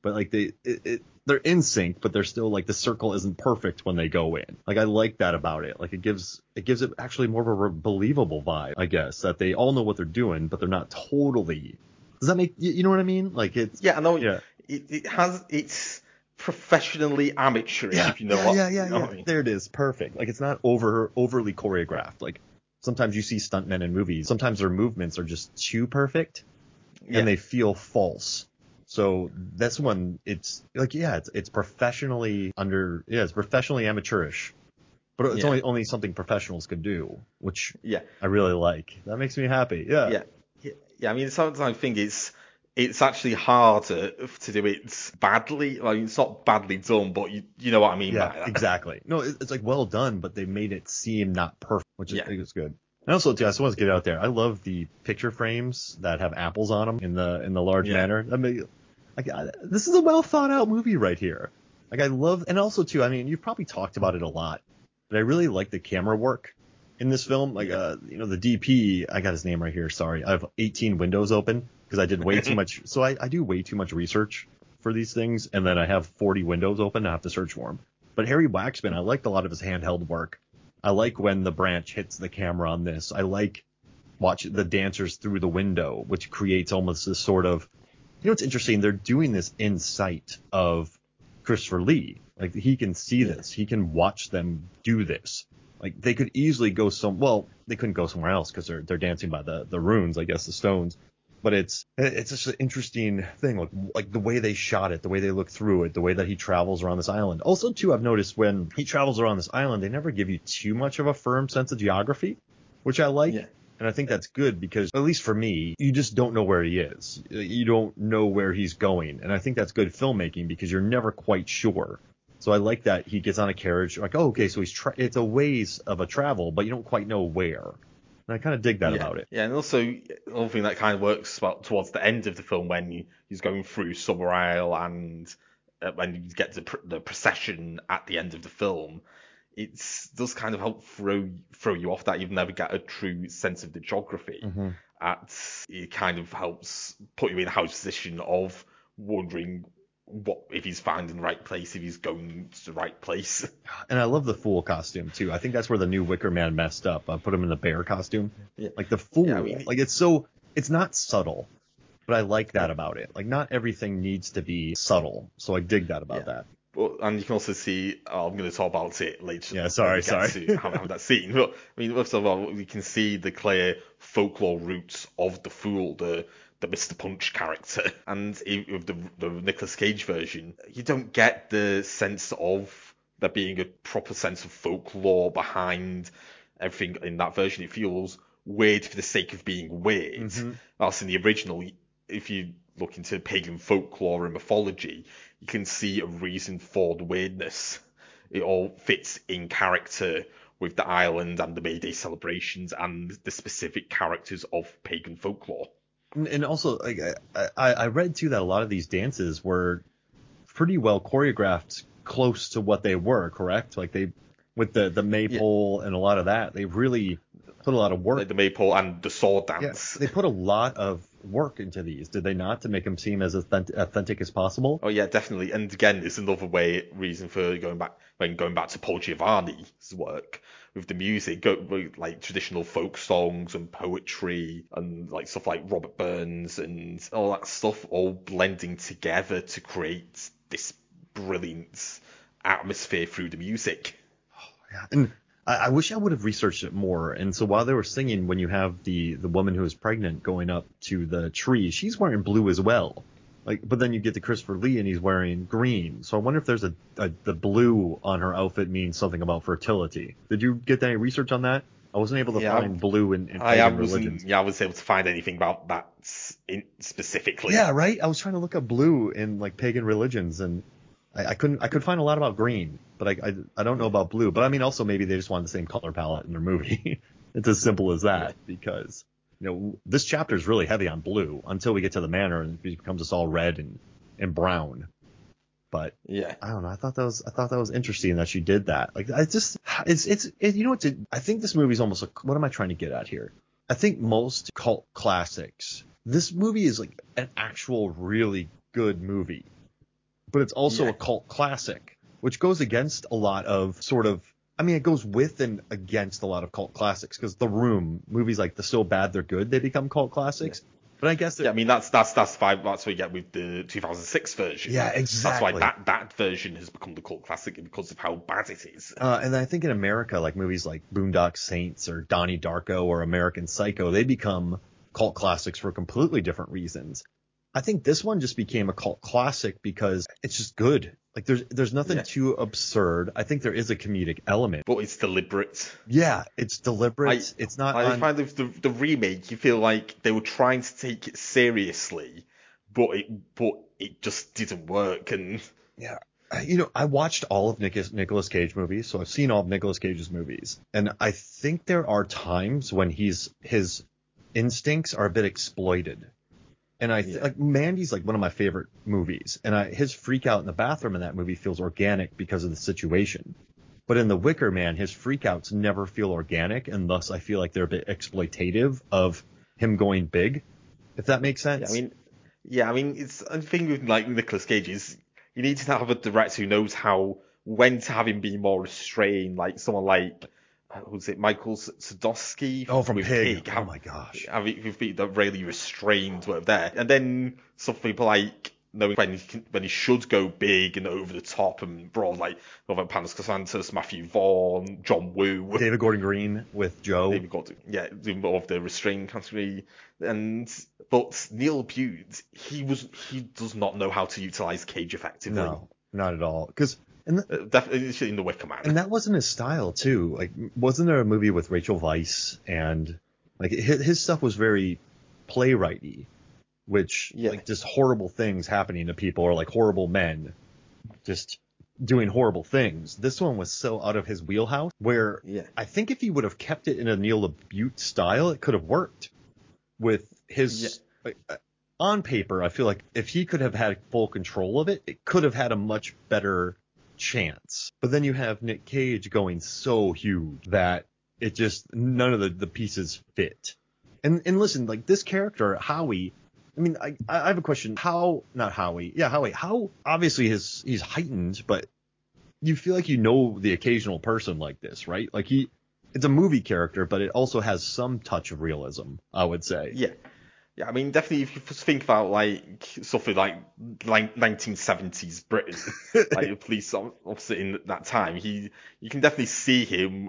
Speaker 3: but like they it, it, they're in sync, but they're still like the circle isn't perfect when they go in. Like I like that about it. Like it gives it gives it actually more of a believable vibe, I guess, that they all know what they're doing, but they're not totally. Does that make you, you know what I mean? Like it's
Speaker 2: yeah, I know.
Speaker 3: Yeah.
Speaker 2: It, it has it's professionally amateurish,
Speaker 3: Yeah,
Speaker 2: if you know
Speaker 3: yeah,
Speaker 2: what.
Speaker 3: yeah, yeah,
Speaker 2: you know
Speaker 3: yeah.
Speaker 2: what I mean?
Speaker 3: There it is, perfect. Like it's not over overly choreographed. Like sometimes you see stuntmen in movies. Sometimes their movements are just too perfect,
Speaker 2: Yeah.
Speaker 3: and they feel false. So this one, it's like yeah, it's it's professionally under yeah, it's professionally amateurish, but it's
Speaker 2: Yeah.
Speaker 3: only only something professionals could do, which
Speaker 2: Yeah.
Speaker 3: I really like. That makes me happy. Yeah.
Speaker 2: Yeah. Yeah. Yeah. I mean, sometimes I think it's it's actually harder to do it badly. Like it's not badly done, but you you know what I mean
Speaker 3: Yeah,
Speaker 2: by that.
Speaker 3: exactly. No, it- it's like well done, but they made it seem not perfect, which is,
Speaker 2: Yeah.
Speaker 3: I think is good. And also, too, I just want to get it out there. I love the picture frames that have apples on them in the in the large
Speaker 2: Yeah.
Speaker 3: manner. I mean, like I, this is a well thought out movie right here. Like I love, and also too, I mean, you've probably talked about it a lot, but I really like the camera work in this film. Like,
Speaker 2: Yeah.
Speaker 3: uh, you know, the D P, I got his name right here. Sorry, I have eighteen windows open because I did way too much. So I, I do way too much research for these things, and then I have forty windows open. I have to search for them. But Harry Waxman, I liked a lot of his handheld work. I like when the branch hits the camera on this. I like watch the dancers through the window, which creates almost this sort of, you know, what's interesting. They're doing this in sight of Christopher Lee. Like he can see
Speaker 2: Yeah.
Speaker 3: this. He can watch them do this. Like they could easily go some. Well, they couldn't go somewhere else because they're they're dancing by the the runes, I guess, the stones. But it's it's just an interesting thing, like like the way they shot it, the way they look through it, the way that he travels around this island. Also, too, I've noticed when he travels around this island, they never give you too much of a firm sense of geography, which I like.
Speaker 2: Yeah.
Speaker 3: And I think that's good because, at least for me, you just don't know where he is. You don't know where he's going. And I think that's good filmmaking because you're never quite sure. So I like that he gets on a carriage, like, oh, okay, so he's tra- it's a ways of a travel, but you don't quite know where. And I kind of dig that
Speaker 2: yeah.
Speaker 3: about it.
Speaker 2: Yeah, and also another thing that kind of works well towards the end of the film when you, he's going through Summer Isle and uh, when you get to pr- the procession at the end of the film, it does kind of help throw throw you off that you never get a true sense of the geography.
Speaker 3: Mm-hmm.
Speaker 2: At it kind of helps put you in a house position of wondering what if he's finding the right place, if he's going to the right place.
Speaker 3: And I love the fool costume too. I think that's where the new Wicker Man messed up. I put him in the bear costume.
Speaker 2: Yeah.
Speaker 3: Like the fool,
Speaker 2: Yeah, I mean-
Speaker 3: like it's so, it's not subtle, but I like that about it. Like not everything needs to be subtle. So I dig that about
Speaker 2: Yeah.
Speaker 3: that.
Speaker 2: But, and you can also see, oh, I'm going to talk about it later.
Speaker 3: Yeah, sorry,
Speaker 2: when we get
Speaker 3: sorry.
Speaker 2: to have, have that scene. But I mean, first of all, we can see the clear folklore roots of the Fool, the the Mister Punch character, and with the the Nicolas Cage version, you don't get the sense of there being a proper sense of folklore behind everything in that version. It feels weird for the sake of being weird.
Speaker 3: Mm-hmm.
Speaker 2: Whilst in the original, if you look into pagan folklore and mythology, you can see a reason for the weirdness. It all fits in character with the island and the May Day celebrations and the specific characters of pagan folklore.
Speaker 3: And, and also, like I, I, I read too that a lot of these dances were pretty well choreographed, close to what they were. Correct? Like they, with the the maypole yeah. and a lot of that, they really put a lot of work.
Speaker 2: Like the maypole and the sword dance.
Speaker 3: Yeah, they put a lot of work into these, did they not, to make them seem as authentic, authentic as possible?
Speaker 2: Oh yeah, definitely. And again, it's another way reason for going back when going back to Paul Giovanni's work with the music, go with like traditional folk songs and poetry and like stuff like Robert Burns and all that stuff, all blending together to create this brilliant atmosphere through the music.
Speaker 3: Oh, yeah. And I, I wish I would have researched it more. And so while they were singing, when you have the the woman who is pregnant going up to the tree, she's wearing blue as well. Like, but then you get to Christopher Lee and he's wearing green. So I wonder if there's a, a the blue on her outfit means something about fertility. Did you get any research on that? I wasn't able to
Speaker 2: yeah,
Speaker 3: find blue in, in
Speaker 2: I
Speaker 3: pagan
Speaker 2: wasn't,
Speaker 3: religions.
Speaker 2: Yeah, I wasn't able to find anything about that in, specifically.
Speaker 3: Yeah, right. I was trying to look up blue in like pagan religions, and I, I couldn't. I could find a lot about green, but I, I I don't know about blue. But I mean, also maybe they just wanted the same color palette in their movie. It's as simple as that, because you know this chapter is really heavy on blue until we get to the manor and it becomes just all red and and brown. But
Speaker 2: yeah,
Speaker 3: I don't know. I thought that was I thought that was interesting that she did that. Like I just it's it's it, you know what? I think this movie is almost like, what am I trying to get at here? I think most cult classics, this movie is like an actual really good movie. but it's also
Speaker 2: Yeah.
Speaker 3: a cult classic, which goes against a lot of sort of, I mean, it goes with and against a lot of cult classics, because The Room, movies like The So Bad They're Good, they become cult classics. Yeah. But I guess
Speaker 2: yeah, I mean that's that's that's fine. That's what you get with the two thousand six version.
Speaker 3: Yeah, exactly.
Speaker 2: That's why that, that version has become the cult classic because of how bad it is.
Speaker 3: Uh, and I think in America, like movies like Boondock Saints or Donnie Darko or American Psycho, they become cult classics for completely different reasons. I think this one just became a cult classic because it's just good. Like there's there's nothing
Speaker 2: Yeah.
Speaker 3: too absurd. I think there is a comedic element,
Speaker 2: but it's deliberate.
Speaker 3: Yeah, it's deliberate.
Speaker 2: I,
Speaker 3: it's not.
Speaker 2: I
Speaker 3: on...
Speaker 2: find the, the the remake, you feel like they were trying to take it seriously, but it but it just didn't work. And
Speaker 3: yeah, you know, I watched all of Nicolas, Nicolas Cage movies, so I've seen all of Nicolas Cage's movies, and I think there are times when he's his instincts are a bit exploited. And I th-
Speaker 2: Yeah.
Speaker 3: like Mandy's like one of my favorite movies, and I, his freak out in the bathroom in that movie feels organic because of the situation. But in The Wicker Man, his freakouts never feel organic, and thus I feel like they're a bit exploitative of him going big, if that makes sense.
Speaker 2: yeah, I mean, yeah, I mean, it's the thing with like Nicolas Cage is you need to have a director who knows how when to have him be more restrained, like someone like. Uh, who's it? Michael Sadowski.
Speaker 3: Oh, from
Speaker 2: with
Speaker 3: Pig.
Speaker 2: Pig.
Speaker 3: Oh my gosh.
Speaker 2: I mean, with people that really restrained were there, and then some people like knowing when he can, when he should go big and over the top and broad, like Robert Panos Cosmatos, Matthew Vaughn, John Woo,
Speaker 3: David Gordon Green with Joe.
Speaker 2: David Gordon, yeah, doing more of the restrained category, and but Neil Butte, he was he does not know how to utilize Cage effectively.
Speaker 3: No, not at all. Because. And
Speaker 2: uh, definitely in The Wicker Man.
Speaker 3: And that wasn't his style too. Like, wasn't there a movie with Rachel Weisz and like his, his stuff was very playwrighty, which
Speaker 2: yeah.
Speaker 3: like just horrible things happening to people or like horrible men just doing horrible things. This one was so out of his wheelhouse where
Speaker 2: yeah.
Speaker 3: I think if he would have kept it in a Neil Butte style, it could have worked with his. Yeah. Like, on paper, I feel like if he could have had full control of it, it could have had a much better chance. But then you have Nick Cage going so huge that it just none of the, the pieces fit. And and listen, like this character Howie, I mean, I I have a question. How not Howie? Yeah, Howie. How obviously his he's heightened, but you feel like you know the occasional person like this, right? Like he, it's a movie character, but it also has some touch of realism, I would say.
Speaker 2: Yeah. Yeah, I mean, definitely if you think about like something like like nineteen seventies Britain, like a police officer in that time, he you can definitely see him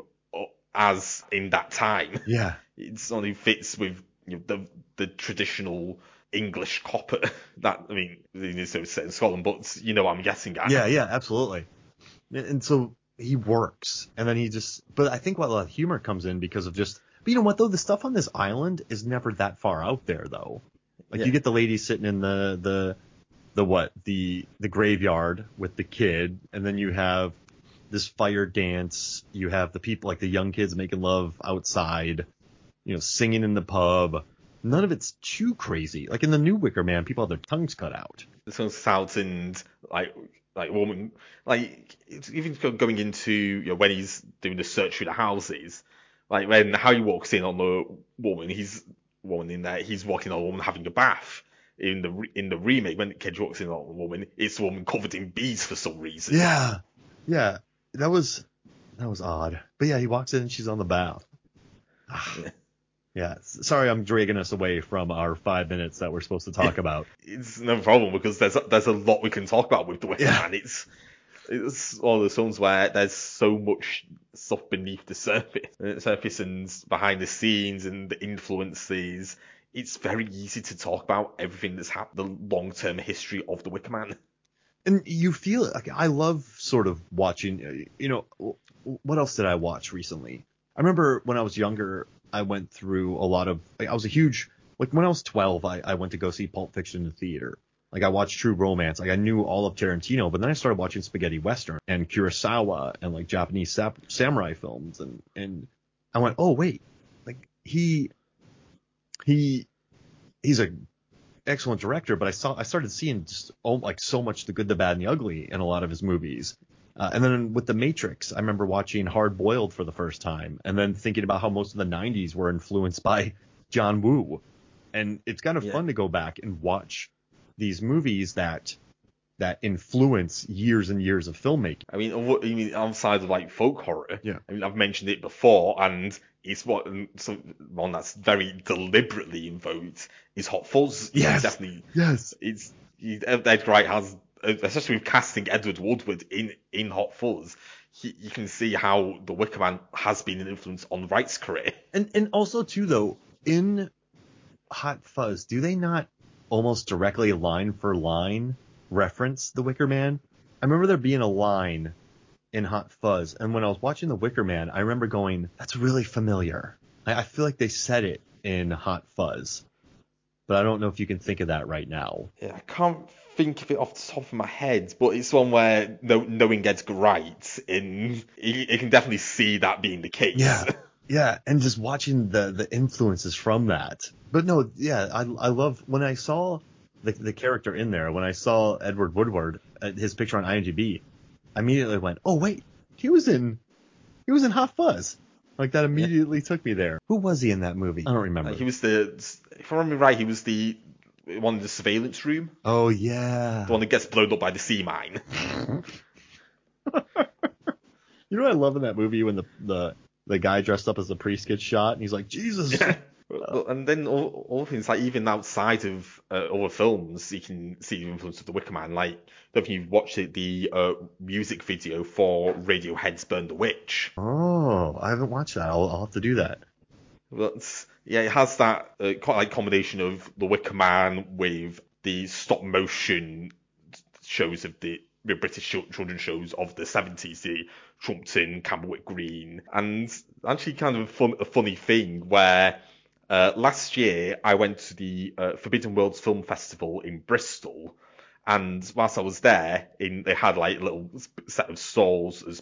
Speaker 2: as in that time.
Speaker 3: Yeah,
Speaker 2: it only fits with you know, the the traditional English cop. That I mean, it's set in Scotland, but you know what I'm guessing at.
Speaker 3: Yeah, yeah, absolutely. And so he works, and then he just. But I think a lot of humor comes in because of just. But you know what though, the stuff on this island is never that far out there though. Like yeah. You get the lady sitting in the the the what the the graveyard with the kid, and then you have this fire dance. You have the people like the young kids making love outside, you know, singing in the pub. None of it's too crazy. Like in the new Wicker Man, people have their tongues cut out.
Speaker 2: This one's out and like like woman like even going into you know when he's doing the search through the houses. Like when how he walks in on the woman, he's woman in there. He's walking on a woman having a bath. In the in the remake, when Cage walks in on a woman, it's a woman covered in bees for some reason.
Speaker 3: Yeah, yeah, that was that was odd. But yeah, he walks in and she's on the bath. yeah. yeah, sorry, I'm dragging us away from our five minutes that we're supposed to talk about.
Speaker 2: It's no problem because there's a, there's a lot we can talk about with the Wicker yeah. Man. It's It's one of those films where there's so much stuff beneath the surface, the surface and behind the scenes and the influences. It's very easy to talk about everything that's happened, the long-term history of the Wicker Man.
Speaker 3: And you feel it. Like, I love sort of watching, you know, what else did I watch recently? I remember when I was younger, I went through a lot of, like, I was a huge, like when I was twelve, I, I went to go see Pulp Fiction in the theater. Like I watched True Romance, like I knew all of Tarantino, but then I started watching spaghetti western and Kurosawa and like Japanese sap- samurai films, and and I went, oh wait, like he he he's a excellent director, but I saw I started seeing just oh, like so much the good, the bad, and the ugly in a lot of his movies. Uh, and then with The Matrix, I remember watching Hard Boiled for the first time, and then thinking about how most of the nineties were influenced by John Woo, and it's kind of yeah. fun to go back and watch these movies that that influence years and years of filmmaking.
Speaker 2: I mean, what you mean outside of like folk horror?
Speaker 3: Yeah.
Speaker 2: I mean, I've mentioned it before, and it's what so one that's very deliberately invoked is Hot Fuzz.
Speaker 3: Yes.
Speaker 2: It's definitely.
Speaker 3: Yes.
Speaker 2: It's Edgar Wright has, especially with casting Edward Woodward in in Hot Fuzz, he, you can see how The Wicker Man has been an influence on Wright's career.
Speaker 3: And and also too though, in Hot Fuzz, do they not almost directly line for line reference The Wicker Man? I remember there being a line in Hot Fuzz, and when I was watching The Wicker Man, I remember going, "That's really familiar." I, I feel like they said it in Hot Fuzz, but I don't know if you can think of that right now.
Speaker 2: Yeah, I can't think of it off the top of my head, but it's one where no, knowing Edgar Wright, in you, you can definitely see that being the case.
Speaker 3: Yeah, yeah, and just watching the the influences from that. But no, yeah, I I love when I saw the the character in there. When I saw Edward Woodward, uh, his picture on IMDb, I immediately went, "Oh wait, he was in he was in Hot Fuzz." Like that immediately yeah. took me there. Who was he in that movie? I don't remember.
Speaker 2: Uh, he was the, if I remember right, he was the one in the surveillance room.
Speaker 3: Oh yeah,
Speaker 2: the one that gets blown up by the sea mine.
Speaker 3: You know what I love in that movie when the the the guy dressed up as the priest gets shot and he's like, Jesus.
Speaker 2: Yeah. And then all, all things like even outside of uh, other films, you can see the influence of The Wicker Man. Like, if you've watched it, the uh, music video for Radiohead's "Burn the Witch."
Speaker 3: Oh, I haven't watched that. I'll, I'll have to do that.
Speaker 2: But yeah, it has that uh, like combination of The Wicker Man with the stop motion shows of the, the British children's shows of the seventies, the Trumpton, Camberwick Green, and actually kind of a, fun, a funny thing where. Uh, last year, I went to the uh, Forbidden Worlds Film Festival in Bristol, and whilst I was there, in they had like a little set of stalls as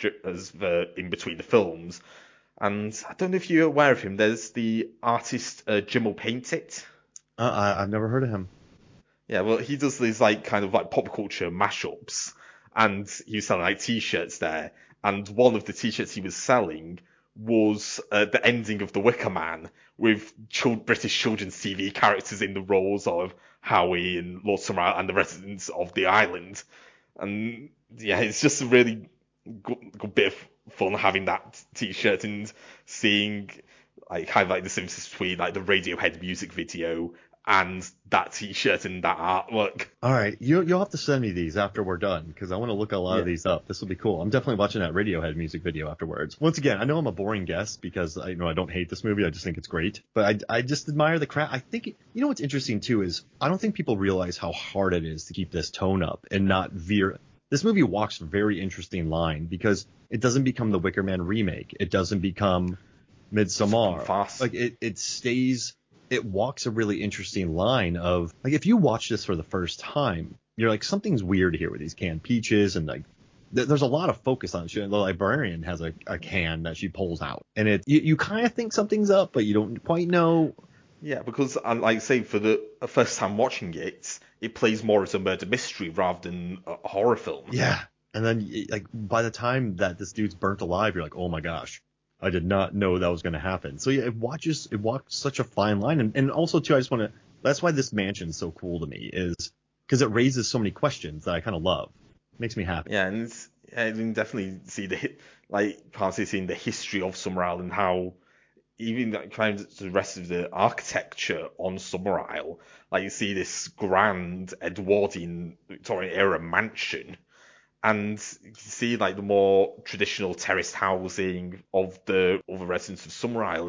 Speaker 2: as the, in between the films. And I don't know if you're aware of him. There's the artist uh, Jim will Paint It.
Speaker 3: Uh, I, I've never heard of him.
Speaker 2: Yeah, well, he does these like kind of like pop culture mashups, and he was selling like T-shirts there. And one of the T-shirts he was selling was uh, the ending of The Wicker Man with child- British children's T V characters in the roles of Howie and Lord Summerisle and the residents of the island. And yeah, it's just a really good, good bit of fun having that T-shirt and seeing like kind of like the synthesis between like the Radiohead music video and that T-shirt and that artwork.
Speaker 3: All right, you, you'll have to send me these after we're done, because I want to look a lot yeah. of these up. This will be cool. I'm definitely watching that Radiohead music video afterwards. Once again, I know I'm a boring guest because I you know I don't hate this movie. I just think it's great. But I, I just admire the craft. I think, you know what's interesting too is I don't think people realize how hard it is to keep this tone up and not veer. This movie walks a very interesting line because it doesn't become the Wicker Man remake. It doesn't become Midsommar.
Speaker 2: Fast.
Speaker 3: Like it, it stays... It walks a really interesting line of, like, if you watch this for the first time, you're like, something's weird here with these canned peaches, and like, th- there's a lot of focus on it. The librarian has a, a can that she pulls out, and it you, you kind of think something's up, but you don't quite know.
Speaker 2: Yeah, because I like say for the first time watching it, it plays more as a murder mystery rather than a horror film.
Speaker 3: Yeah, and then like by the time that this dude's burnt alive, you're like, oh my gosh. I did not know that was going to happen. So yeah, it watches, it walks such a fine line. And, and also too, I just want to, that's why this mansion's so cool to me, is because it raises so many questions that I kind of love. It makes me happy.
Speaker 2: Yeah, and it's, I can definitely see the, like, partially seeing the history of Summerisle and how even that kind of the rest of the architecture on Summerisle, like you see this grand Edwardian Victorian era mansion. And you can see like the more traditional terraced housing of the other residents of Summerisle,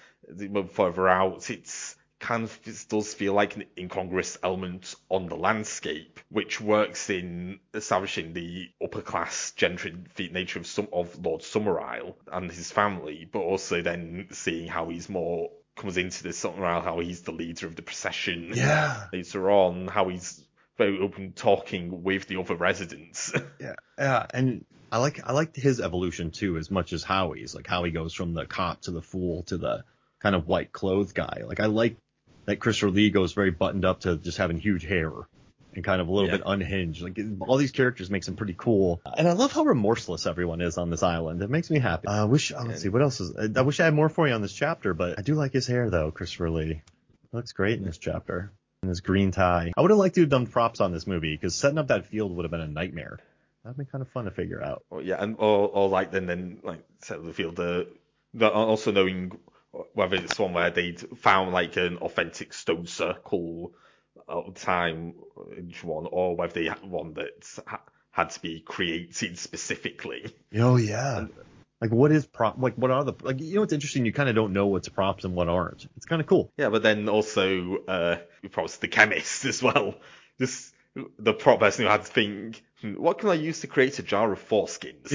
Speaker 2: and further out, it's kind of it does feel like an incongruous element on the landscape, which works in establishing the upper class gentrified nature of some of Lord Summerisle and his family, but also then seeing how he's more comes into this Summerisle, how he's the leader of the procession.
Speaker 3: Yeah.
Speaker 2: Later on, how he's very open talking with the other residents.
Speaker 3: Yeah, yeah, and I like I like his evolution too, as much as Howie's. Like how he goes from the cop to the fool to the kind of white clothed guy. Like I like that Christopher Lee goes very buttoned up to just having huge hair and kind of a little
Speaker 2: yeah.
Speaker 3: bit unhinged. Like all these characters makes him pretty cool, and I love how remorseless everyone is on this island. It makes me happy. I uh, wish oh, let's see what else is. I wish I had more for you on this chapter, but I do like his hair though, Christopher Lee. Looks great in this chapter. and his green tie. I would have liked to have done props on this movie because setting up that field would have been a nightmare. That'd been kind of fun to figure out.
Speaker 2: Or, yeah, and or, or like then then like set up the field. Uh, the, also knowing whether it's one where they'd found like an authentic stone circle at the time, each one, or whether they had one that ha- had to be created specifically.
Speaker 3: Oh yeah.
Speaker 2: And,
Speaker 3: like what is prop? Like what are the like? You know what's interesting? You kind of don't know what's props and what aren't. It's kind of cool.
Speaker 2: Yeah, but then also uh, props the chemist as well. Just the prop person who had to think, what can I use to create a jar of foreskins?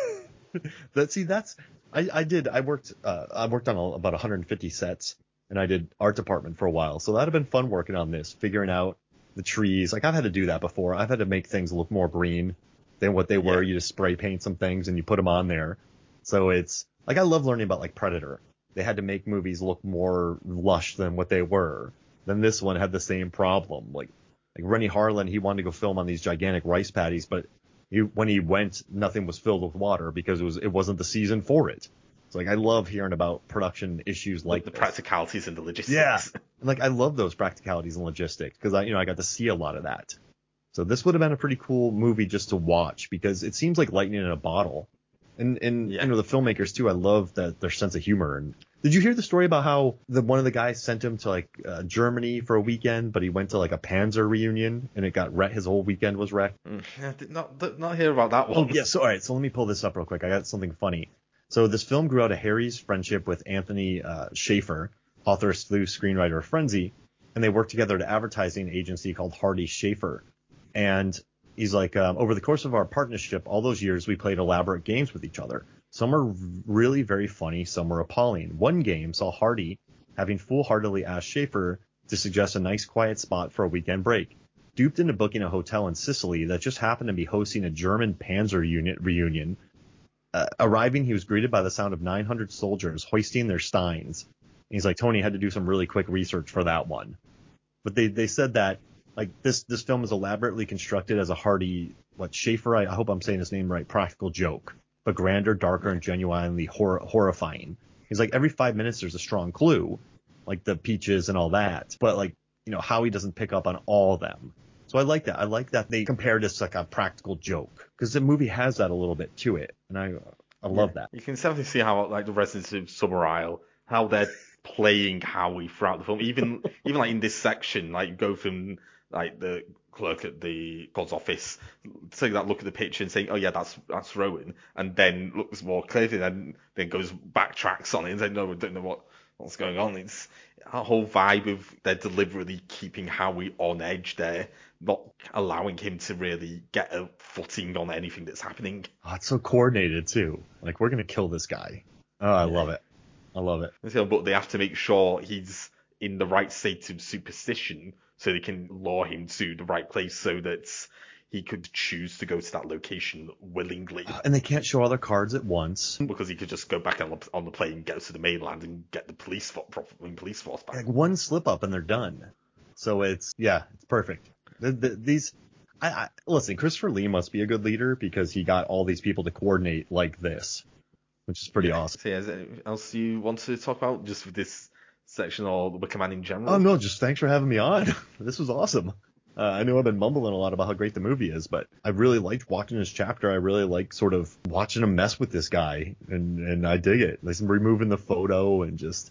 Speaker 3: that see that's I, I did I worked uh, I worked on a, about one hundred fifty sets, and I did art department for a while, so that'd have been fun working on this, figuring out the trees. Like I've had to do that before. I've had to make things look more green than what they were. Yeah. You just spray paint some things and you put them on there. So it's like I love learning about like Predator. They had to make movies look more lush than what they were. Then this one had the same problem. Like like Rennie Harlan, he wanted to go film on these gigantic rice paddies, but he, when he went, nothing was filled with water because it was it wasn't the season for it. So like I love hearing about production issues like
Speaker 2: the
Speaker 3: this.
Speaker 2: Practicalities and the logistics.
Speaker 3: Yeah, and like I love those practicalities and logistics because I you know I got to see a lot of that. So this would have been a pretty cool movie just to watch because it seems like lightning in a bottle. And and yeah. you know the filmmakers too. I love that their sense of humor. And did you hear the story about how the one of the guys sent him to like uh, Germany for a weekend, but he went to like a Panzer reunion and it got wrecked. His whole weekend was wrecked.
Speaker 2: Mm, I did not did not hear about that one.
Speaker 3: Oh yes. So, all right. So let me pull this up real quick. I got something funny. So this film grew out of Harry's friendship with Anthony uh, Schaefer, author, sleuth, screenwriter of Frenzy, and they worked together at an advertising agency called Hardy Schaefer. And he's like, um, over the course of our partnership, all those years, we played elaborate games with each other. Some are really very funny, some were appalling. One game saw Hardy having foolhardily asked Schaefer to suggest a nice quiet spot for a weekend break. Duped into booking a hotel in Sicily that just happened to be hosting a German Panzer unit reunion. Uh, arriving, he was greeted by the sound of nine hundred soldiers hoisting their steins. And he's like, Tony had to do some really quick research for that one. But they, they said that like this this film is elaborately constructed as a Hardy, what Schaefer, I, I hope I'm saying his name right, practical joke, but grander, darker, and genuinely hor- horrifying. He's like every five minutes there's a strong clue, like the peaches and all that, but like you know Howie doesn't pick up on all of them. So I like that. I like that they compared this like a practical joke because the movie has that a little bit to it, and I I love yeah. that.
Speaker 2: You can definitely see how like the residents of Summer Isle, how they're playing Howie throughout the film. Even even like in this section, like you go from like the clerk at the God's office, taking that look at the picture and saying, "Oh yeah, that's that's Rowan," and then looks more clearly, and then goes backtracks on it and says, "No, I don't know what what's going on." It's a whole vibe of they're deliberately keeping Howie on edge there, not allowing him to really get a footing on anything that's happening.
Speaker 3: Oh, it's so coordinated too. Like we're gonna kill this guy. Oh, I yeah. love it. I love it.
Speaker 2: But they have to make sure he's in the right state of superstition so they can lure him to the right place so that he could choose to go to that location willingly.
Speaker 3: And they can't show all their cards at once.
Speaker 2: Because he could just go back on the, on the plane, get to the mainland, and get the police force, police force back.
Speaker 3: Like one slip up and they're done. So it's, yeah, it's perfect. The, the, these, I, I listen, Christopher Lee must be a good leader because he got all these people to coordinate like this, which is pretty
Speaker 2: yeah.
Speaker 3: awesome.
Speaker 2: So yeah, is there anything else you want to talk about just with this section or the Wicker Man in general?
Speaker 3: Oh no, just thanks for having me on. This was awesome. Uh, I know I've been mumbling a lot about how great the movie is, but I really liked watching this chapter. I really like sort of watching him mess with this guy, and, and I dig it. Like removing the photo and just,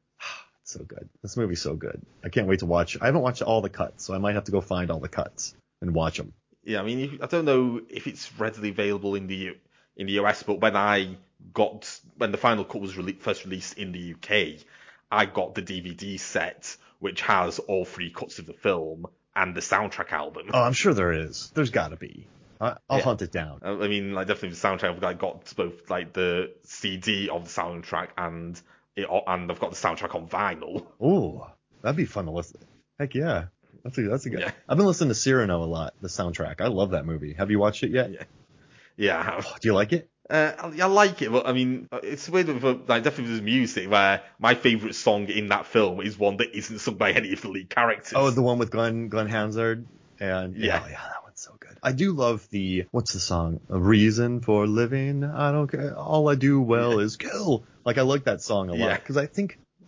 Speaker 3: it's so good. This movie's so good. I can't wait to watch. I haven't watched all the cuts, so I might have to go find all the cuts and watch them.
Speaker 2: Yeah, I mean, I don't know if it's readily available in the in the U S, but when I got when the final cut was rele- first released in the U K, I got the D V D set which has all three cuts of the film and the soundtrack album.
Speaker 3: Oh, I'm sure there is. There's got to be. I, I'll yeah. hunt it down.
Speaker 2: I mean, like definitely the soundtrack. I've got both like the C D of the soundtrack and it, and I've got the soundtrack on vinyl.
Speaker 3: Ooh, that'd be fun to listen. Heck yeah, that's a that's a good.
Speaker 2: Yeah.
Speaker 3: I've been listening to Cyrano a lot. The soundtrack. I love that movie. Have you watched it yet?
Speaker 2: Yeah. Yeah, I have.
Speaker 3: Oh, do you like it?
Speaker 2: Uh, I, I like it, but I mean, it's weird with like definitely with music where my favourite song in that film is one that isn't sung by any of the lead characters.
Speaker 3: Oh, the one with Glenn Glenn Hansard and
Speaker 2: yeah,
Speaker 3: yeah, yeah, that one's so good. I do love the what's the song? A reason for living. I don't care. All I do well yeah. is kill. Like I like that song a lot because yeah. I think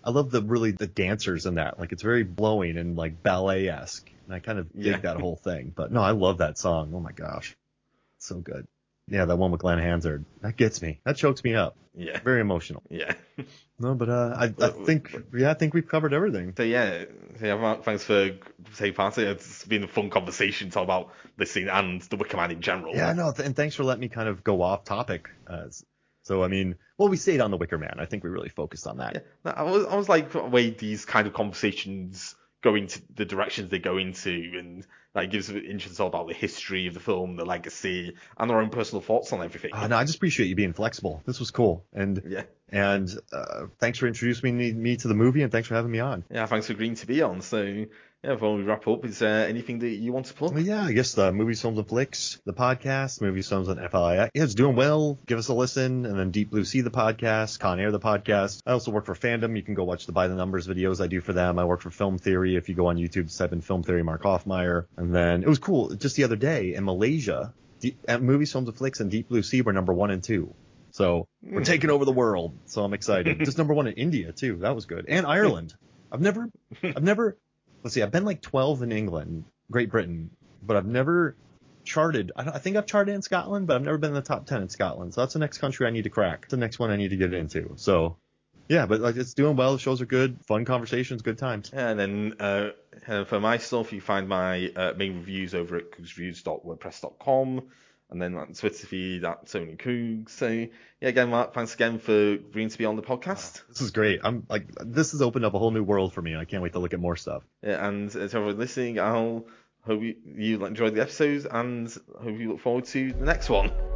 Speaker 3: I love the really the dancers in that. Like it's very blowing and like ballet-esque. And I kind of dig
Speaker 2: Yeah.
Speaker 3: that whole thing. But no, I love that song. Oh my gosh. So good. Yeah, that one with Glenn Hansard. That gets me. That chokes me up.
Speaker 2: Yeah.
Speaker 3: Very emotional.
Speaker 2: Yeah.
Speaker 3: No, but uh, I, I think, yeah, I think we've covered everything.
Speaker 2: So yeah, so yeah, Mark, thanks for taking part. It's been a fun conversation to talk about this scene and the Wicker Man in general.
Speaker 3: Yeah, no, th- and thanks for letting me kind of go off topic. Uh, so, I mean, well, we stayed on the Wicker Man. I think we really focused on that.
Speaker 2: Yeah. I was, I was like, the way these kind of conversations go into the directions they go into, and like gives interest all about the history of the film, the legacy, and their own personal thoughts on everything.
Speaker 3: Uh, no, I just appreciate you being flexible. This was cool. And
Speaker 2: Yeah.
Speaker 3: and uh, thanks for introducing me, me to the movie, and thanks for having me on.
Speaker 2: Yeah, thanks for agreeing to be on. So, yeah, before we wrap up, is there anything that you want to plug?
Speaker 3: Well, yeah, I guess the Movies, Films, and Flicks, the podcast, Movies, Films, and F L I X. Yeah, it's doing well. Give us a listen. And then Deep Blue Sea, the podcast, Con Air, the podcast. I also work for Fandom. You can go watch the By the Numbers videos I do for them. I work for Film Theory. If you go on YouTube, just type in Film Theory, Mark Hoffmeyer. And then it was cool. Just the other day in Malaysia, Deep, at Movies, Films, and Flicks and Deep Blue Sea were number one and two. So we're taking over the world. So I'm excited. Just number one in India too. That was good. And Ireland. I've never, I've never, let's see, I've been like twelve in England, Great Britain, but I've never charted. I, I think I've charted in Scotland, but I've never been in the top ten in Scotland. So that's the next country I need to crack. That's the next one I need to get into. So yeah, but like it's doing well. The shows are good. Fun conversations, good times.
Speaker 2: And then uh, uh, for my stuff, you find my uh, main reviews over at coogs reviews dot wordpress dot com. And then on Twitter feed at Tony Coog. So yeah, again, Mark, thanks again for agreeing to be on the podcast.
Speaker 3: This is great. I'm like, this has opened up a whole new world for me. I can't wait to look at more stuff.
Speaker 2: Yeah, and uh, to everyone listening, I'll hope you, you enjoyed the episodes and hope you look forward to the next one.